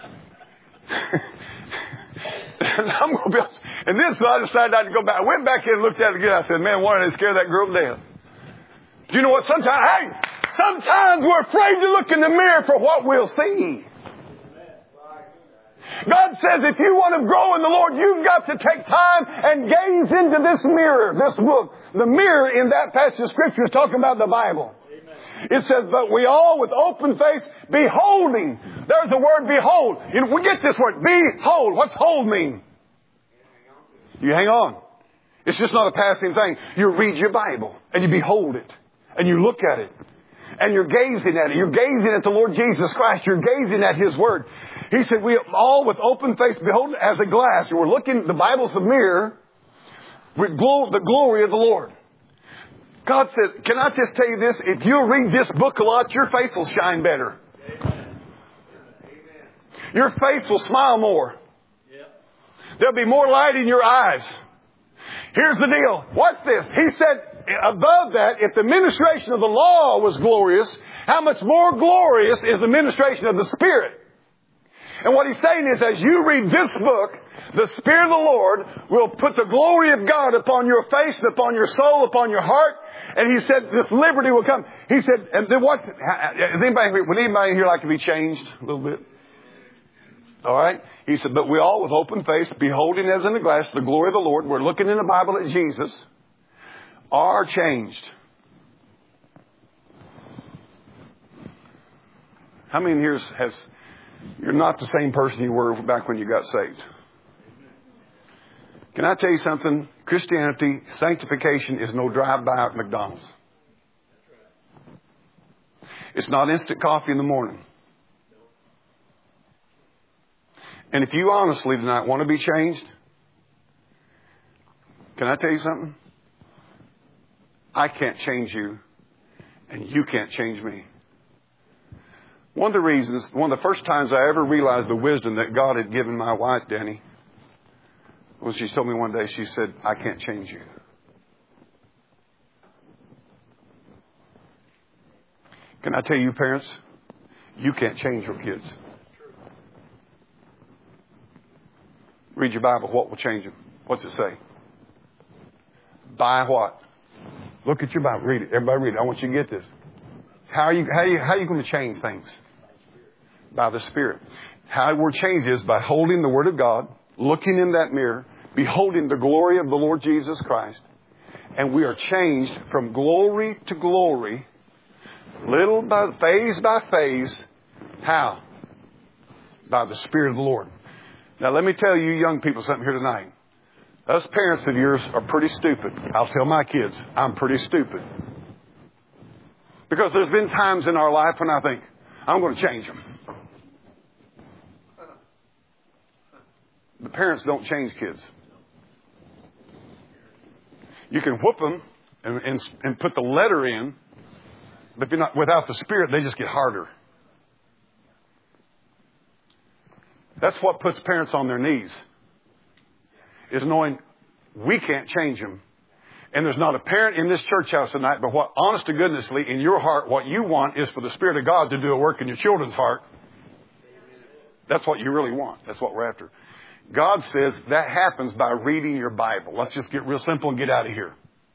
And I'm going to be honest. And then so I decided not to go back. I went back in and looked at it again. I said, man, why did they scare that girl to death? Do you know what? Sometimes we're afraid to look in the mirror for what we'll see. God says if you want to grow in the Lord, you've got to take time and gaze into this mirror, this book. The mirror in that passage of Scripture is talking about the Bible. It says, but we all with open face, beholding. There's the word behold. We get this word, behold. What's hold mean? You hang on. It's just not a passing thing. You read your Bible and you behold it and you look at it. and you're gazing at it. You're gazing at the Lord Jesus Christ. You're gazing at His Word. He said, we all with open face behold as a glass. And we're looking, the Bible's a mirror, with the glory of the Lord. God said, can I just tell you this? If you'll read this book a lot, your face will shine better. Your face will smile more. There'll be more light in your eyes. Here's the deal. What's this? He said, above that, if the ministration of the law was glorious, how much more glorious is the ministration of the Spirit? And what he's saying is, as you read this book, the Spirit of the Lord will put the glory of God upon your face, upon your soul, upon your heart. And he said, this liberty will come. He said, and then would anybody here like to be changed a little bit? All right. He said, but we all with open face, beholding as in a glass the glory of the Lord. We're looking in the Bible at Jesus. Are changed. How many here you're not the same person you were back when you got saved? Can I tell you something? Christianity, sanctification is no drive-by at McDonald's. It's not instant coffee in the morning. And if you honestly tonight want to be changed, can I tell you something? I can't change you, and you can't change me. One of the first times I ever realized the wisdom that God had given my wife, Danny, was she told me one day, she said, I can't change you. Can I tell you, parents, you can't change your kids. Read your Bible. What will change them? What's it say? By what? Look at your Bible. Read it. Everybody read it. I want you to get this. How are you going to change things? By the Spirit. How we're changed is by holding the Word of God, looking in that mirror, beholding the glory of the Lord Jesus Christ, and we are changed from glory to glory, phase by phase. How? By the Spirit of the Lord. Now let me tell you young people something here tonight. Us parents of yours are pretty stupid. I'll tell my kids, I'm pretty stupid. Because there's been times in our life when I think, I'm going to change them. The parents don't change kids. You can whoop them and put the letter in, but if you're not, without the Spirit, they just get harder. That's what puts parents on their knees, is knowing we can't change them. And there's not a parent in this church house tonight, but what, honest to goodnessly, in your heart, what you want is for the Spirit of God to do a work in your children's heart. That's what you really want. That's what we're after. God says that happens by reading your Bible. Let's just get real simple and get out of here.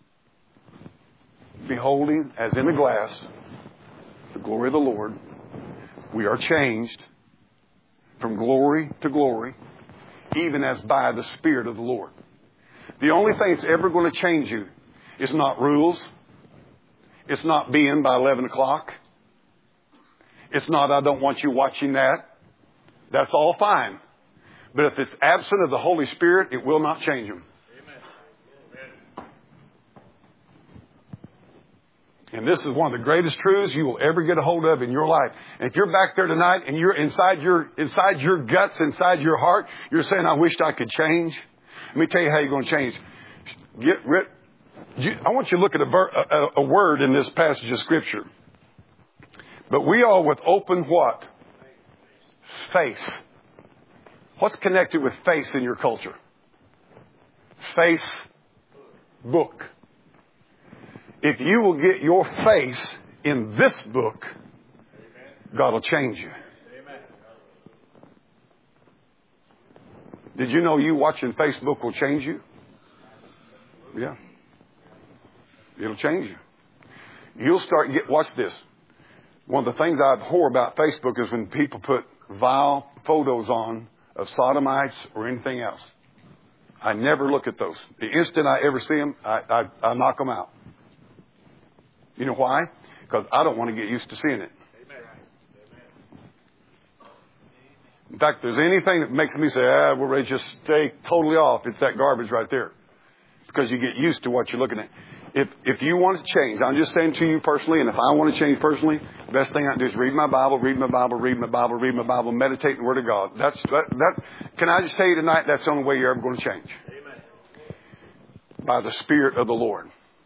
Beholding, as in a glass, the glory of the Lord, we are changed from glory to glory, even as by the Spirit of the Lord. The only thing that's ever going to change you is not rules. It's not being by 11 o'clock. It's not, I don't want you watching that. That's all fine. But if it's absent of the Holy Spirit, it will not change them. Amen. And this is one of the greatest truths you will ever get a hold of in your life. And if you're back there tonight and you're inside your guts, inside your heart, you're saying, I wished I could change. Let me tell you how you're going to change. I want you to look at a word in this passage of Scripture. But we all with open what? Face. What's connected with face in your culture? Facebook. If you will get your face in this book, God will change you. Did you know you watching Facebook will change you? Yeah. It'll change you. You'll start watch this. One of the things I abhor about Facebook is when people put vile photos on of sodomites or anything else. I never look at those. The instant I ever see them, I knock them out. You know why? Because I don't want to get used to seeing it. In fact, if there's anything that makes me say, we're ready to just stay totally off, it's that garbage right there. because you get used to what you're looking at. If you want to change, I'm just saying to you personally, and if I want to change personally, the best thing I can do is read my Bible, meditate in the Word of God. Can I just tell you tonight, that's the only way you're ever going to change. Amen. By the Spirit of the Lord.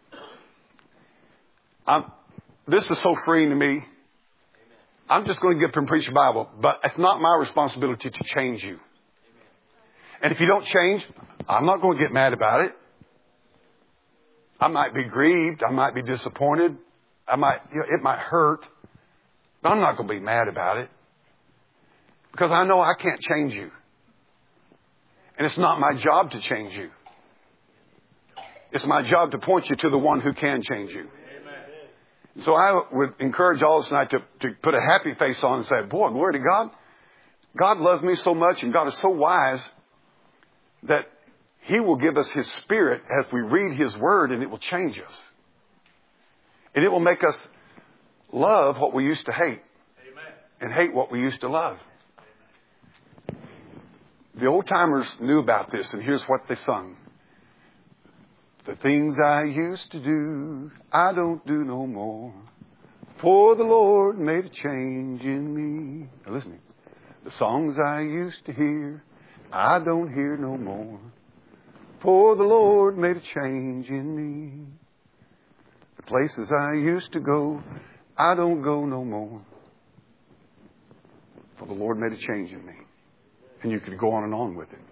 This is so freeing to me. I'm just going to get up and preach the Bible, but it's not my responsibility to change you. And if you don't change, I'm not going to get mad about it. I might be grieved. I might be disappointed. It might hurt. But I'm not going to be mad about it. Because I know I can't change you. And it's not my job to change you. It's my job to point you to the one who can change you. Amen. So I would encourage all of us tonight to put a happy face on and say, boy, glory to God. God loves me so much and God is so wise that He will give us His Spirit as we read His Word, and it will change us. And it will make us love what we used to hate. Amen. And hate what we used to love. The old timers knew about this, and here's what they sung. The things I used to do, I don't do no more. For the Lord made a change in me. Now listen, the songs I used to hear, I don't hear no more. For the Lord made a change in me. The places I used to go, I don't go no more. For the Lord made a change in me. And you could go on and on with it.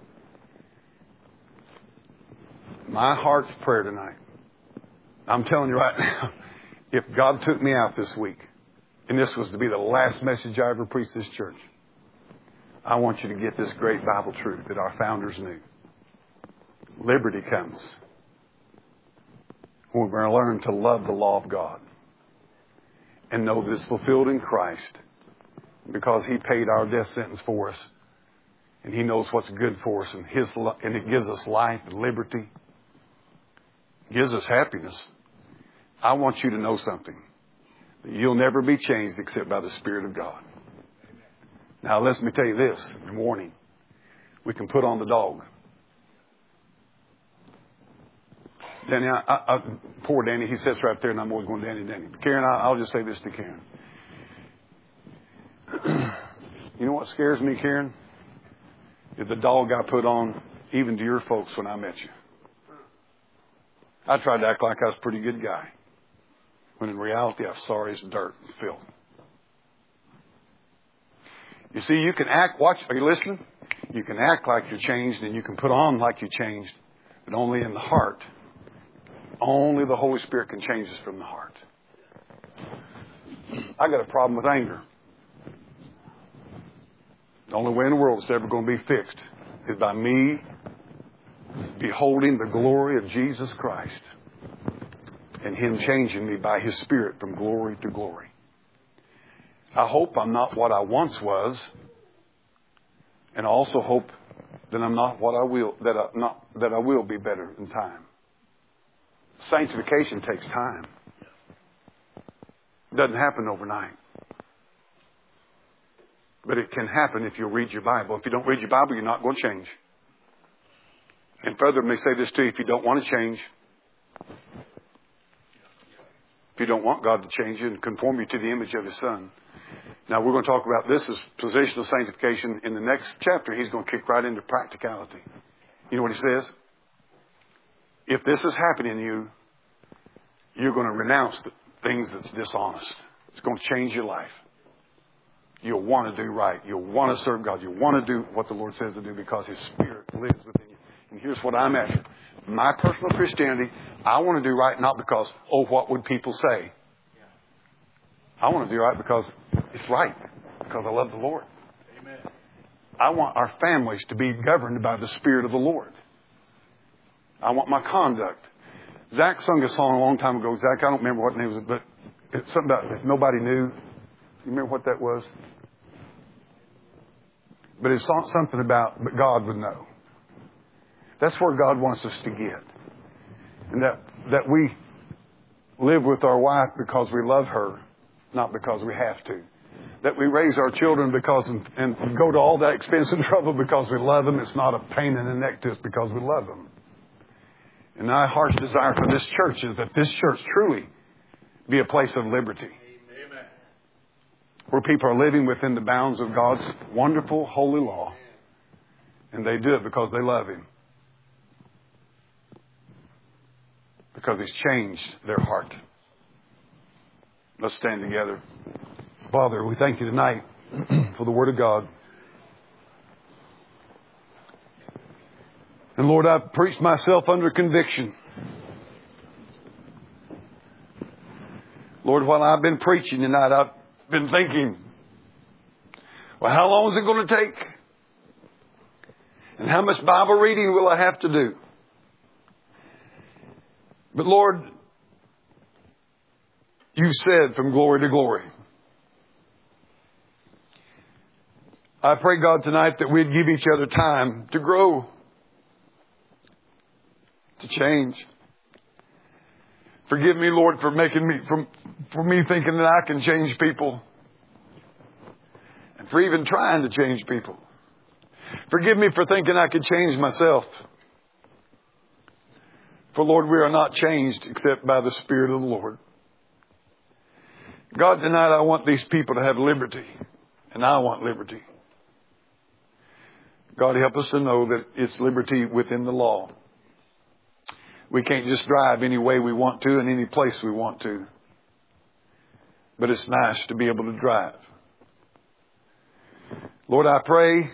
My heart's prayer tonight, I'm telling you right now, if God took me out this week, and this was to be the last message I ever preached this church, I want you to get this great Bible truth that our founders knew. Liberty comes when we're going to learn to love the law of God and know that it's fulfilled in Christ because He paid our death sentence for us and He knows what's good for us, and it gives us life and liberty, gives us happiness. I want you to know something, that you'll never be changed except by the Spirit of God. Now let me tell you this, warning. We can put on the dog. Danny, poor Danny, he sits right there and I'm always going, Danny. But Karen, I'll just say this to Karen. You know what scares me, Karen? Is the dog I put on even to your folks when I met you. I tried to act like I was a pretty good guy. When in reality, I'm sorry as dirt and filth. You see, you can act, are you listening? You can act like you're changed and you can put on like you changed, but only in the heart. Only the Holy Spirit can change us from the heart. I got a problem with anger. The only way in the world it's ever going to be fixed is by me beholding the glory of Jesus Christ and Him changing me by His Spirit from glory to glory. I hope I'm not what I once was, and I also hope that I'm not what I will, that I will be better in time. Sanctification takes time. It doesn't happen overnight. But it can happen if you read your Bible. If you don't read your Bible, you're not going to change. And further, let me say this to you. If you don't want to change, if you don't want God to change you and conform you to the image of His Son. Now, we're going to talk about this as positional sanctification. In the next chapter, he's going to kick right into practicality. You know what he says? If this is happening to you, you're going to renounce the things that's dishonest. It's going to change your life. You'll want to do right. You'll want to serve God. You'll want to do what the Lord says to do because His Spirit lives within you. And here's what I'm after. My personal Christianity, I want to do right not because, what would people say? I want to do right because it's right. Because I love the Lord. Amen. I want our families to be governed by the Spirit of the Lord. I want my conduct. Zach sung a song a long time ago. Zach, I don't remember what name it was, but it's something about if nobody knew. You remember what that was? But it's something about, but God would know. That's where God wants us to get. And that we live with our wife because we love her, not because we have to. That we raise our children because and go to all that expense and trouble because we love them. It's not a pain in the neck to us because we love them. And my heart's desire for this church is that this church truly be a place of liberty. Amen. Where people are living within the bounds of God's wonderful, holy law. And they do it because they love Him. Because He's changed their heart. Let's stand together. Father, we thank You tonight for the Word of God. And Lord, I've preached myself under conviction. Lord, while I've been preaching tonight, I've been thinking, well, how long is it going to take? And how much Bible reading will I have to do? But Lord, You said from glory to glory. I pray, God, tonight that we'd give each other time to grow, to change. Forgive me, Lord, for for me thinking that I can change people. And for even trying to change people. Forgive me for thinking I could change myself. For Lord, we are not changed except by the Spirit of the Lord. God, tonight I want these people to have liberty. And I want liberty. God, help us to know that it's liberty within the law. We can't just drive any way we want to and any place we want to. But it's nice to be able to drive. Lord, I pray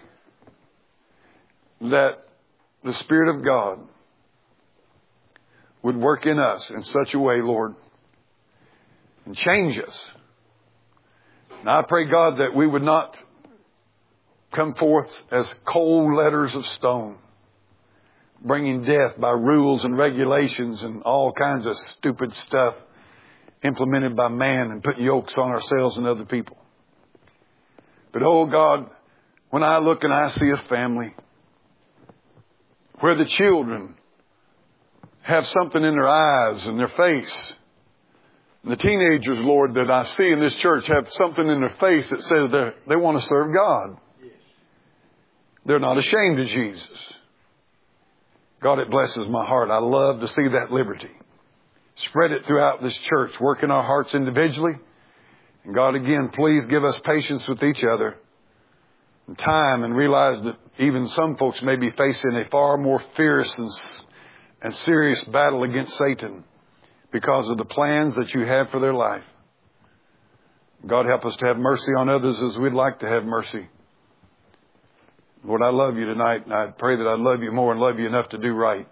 that the Spirit of God would work in us in such a way, Lord, and change us. And I pray, God, that we would not come forth as cold letters of stone, bringing death by rules and regulations and all kinds of stupid stuff implemented by man and putting yokes on ourselves and other people. But, oh God, when I look and I see a family where the children have something in their eyes and their face, and the teenagers, Lord, that I see in this church have something in their face that says they want to serve God. They're not ashamed of Jesus. God, it blesses my heart. I love to see that liberty. Spread it throughout this church. Work in our hearts individually. And God, again, please give us patience with each other and time, and realize that even some folks may be facing a far more fierce and serious battle against Satan because of the plans that You have for their life. God, help us to have mercy on others as we'd like to have mercy. Lord, I love You tonight, and I pray that I'd love You more and love You enough to do right.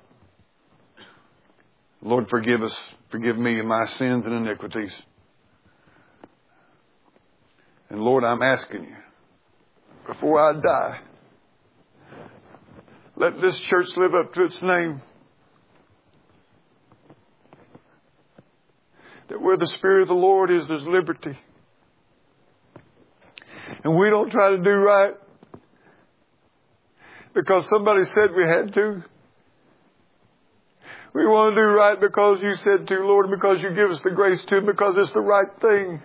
Lord, forgive us. Forgive me and my sins and iniquities. And Lord, I'm asking You, before I die, let this church live up to its name. That where the Spirit of the Lord is, there's liberty. And we don't try to do right because somebody said we had to. We want to do right because You said to, Lord, because You give us the grace to, because it's the right thing.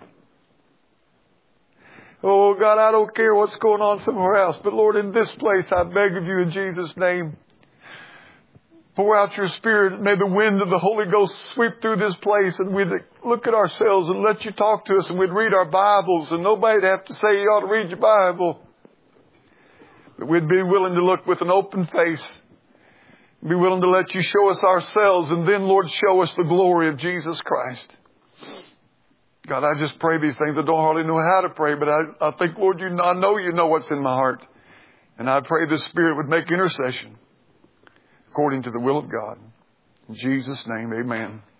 Oh, God, I don't care what's going on somewhere else. But, Lord, in this place, I beg of You in Jesus' name, pour out Your Spirit. May the wind of the Holy Ghost sweep through this place, and we'd look at ourselves and let You talk to us, and we'd read our Bibles, and nobody'd have to say you ought to read your Bible. But we'd be willing to look with an open face, be willing to let You show us ourselves, and then, Lord, show us the glory of Jesus Christ. God, I just pray these things. I don't hardly know how to pray, but I think, Lord, I know You know what's in my heart. And I pray the Spirit would make intercession according to the will of God. In Jesus' name, amen.